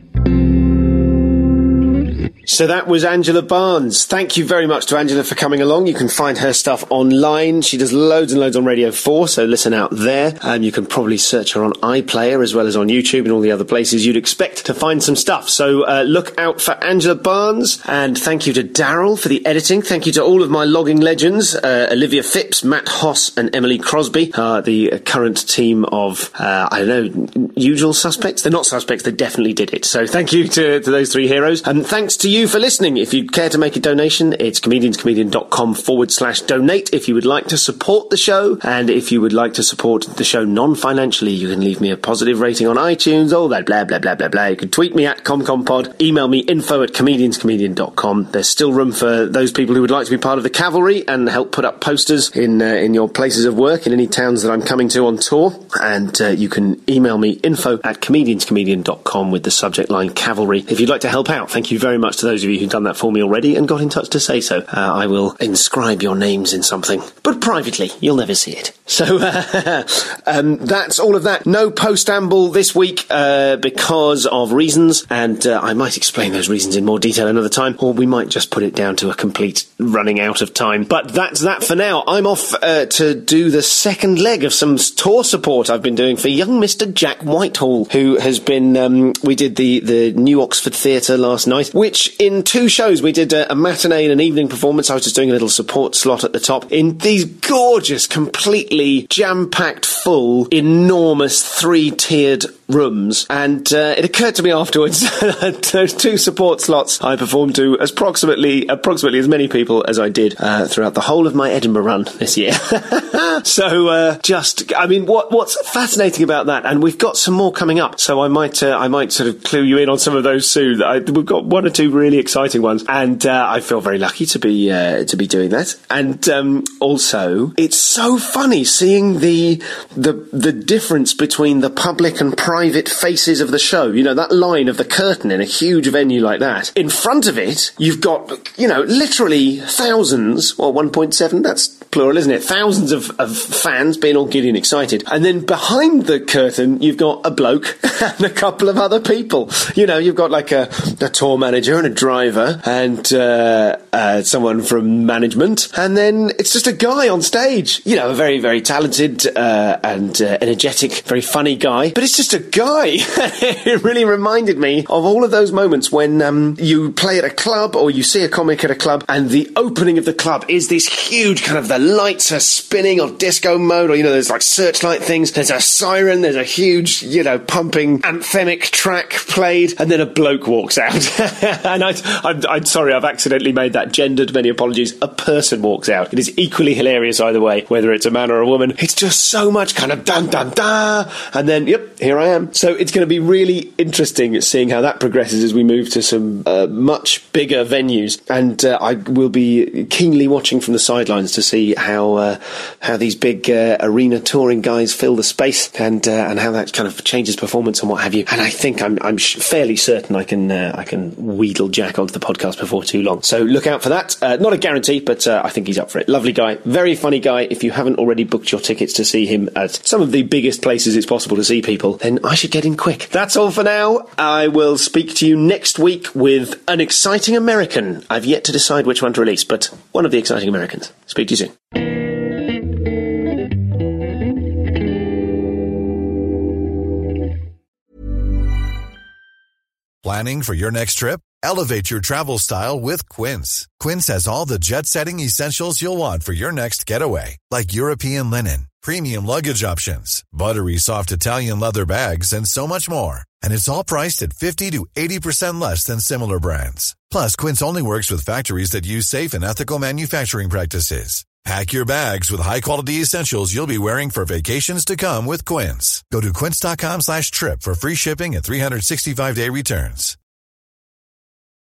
So that was Angela Barnes. Thank you very much to Angela for coming along. You can find her stuff online. She does loads and loads on Radio 4, so listen out there. You can probably search her on iPlayer as well as on YouTube and all the other places you'd expect to find some stuff. So look out for Angela Barnes. And thank you to Daryl for the editing. Thank you to all of my logging legends, Olivia Phipps, Matt Hoss and Emily Crosby, the current team of, usual suspects. They're not suspects, they definitely did it. So thank you to those three heroes. And thanks to you for listening. If you'd care to make a donation, it's comedianscomedian.com/donate. If you would like to support the show, and if you would like to support the show non-financially, you can leave me a positive rating on iTunes, all that blah, blah, blah, blah, blah. You can tweet me at ComComPod, email me info@comedianscomedian.com. There's still room for those people who would like to be part of the cavalry and help put up posters in your places of work in any towns that I'm coming to on tour. And you can email me info@comedianscomedian.com with the subject line cavalry if you'd like to help out. Thank you very much to those of you who've done that for me already and got in touch to say so. I will inscribe your names in something, but privately. You'll never see it. So that's all of that. No post-amble this week because of reasons, and I might explain those reasons in more detail another time, or we might just put it down to a complete running out of time. But that's that for now. I'm off to do the second leg of some tour support I've been doing for young Mr. Jack Whitehall, who has been, we did the New Oxford Theatre last night, which in 2 shows we did a matinee and an evening performance. I was just doing a little support slot at the top in these gorgeous, completely jam-packed, full, enormous 3-tiered rooms, and it occurred to me afterwards those 2 support slots I performed to approximately as many people as I did throughout the whole of my Edinburgh run this year. So what's fascinating about that, and we've got some more coming up, so I might sort of clue you in on some of those soon. We've got 1 or 2 really exciting ones, and I feel very lucky to be doing that. And also, it's so funny seeing the difference between the public and private faces of the show. You know, that line of the curtain in a huge venue like that. In front of it, you've got, literally thousands, or 1.7, that's plural, isn't it? Thousands of fans being all giddy and excited. And then behind the curtain, you've got a bloke and a couple of other people. You've got like a tour manager and a driver and someone from management. And then it's just a guy on stage. A very, very talented and energetic, very funny guy. But it's just a guy. It really reminded me of all of those moments when you play at a club or you see a comic at a club and the opening of the club is this huge kind of, the lights are spinning or disco mode, or there's like searchlight things, there's a siren, there's a huge pumping anthemic track played, and then a bloke walks out. And I'm sorry, I've accidentally made that gendered, many apologies. A person walks out. It is equally hilarious either way, whether it's a man or a woman. It's just so much kind of dun dun da, and then yep, here I am. So it's going to be really interesting seeing how that progresses as we move to some much bigger venues, and I will be keenly watching from the sidelines to see how these big arena touring guys fill the space, and how that kind of changes performance and what have you. And I think I'm fairly certain I can wheedle Jack onto the podcast before too long. So look out for that. Not a guarantee, but I think he's up for it. Lovely guy, very funny guy. If you haven't already booked your tickets to see him at some of the biggest places it's possible to see people, then I should get in quick. That's all for now. I will speak to you next week with an exciting American. I've yet to decide which one to release, but one of the exciting Americans. Speak to you soon. Planning for your next trip? Elevate your travel style with Quince. Quince has all the jet-setting essentials you'll want for your next getaway, like European linen, premium luggage options, buttery soft Italian leather bags, and so much more. And it's all priced at 50 to 80% less than similar brands. Plus, Quince only works with factories that use safe and ethical manufacturing practices. Pack your bags with high-quality essentials you'll be wearing for vacations to come with Quince. Go to quince.com/trip for free shipping and 365-day returns.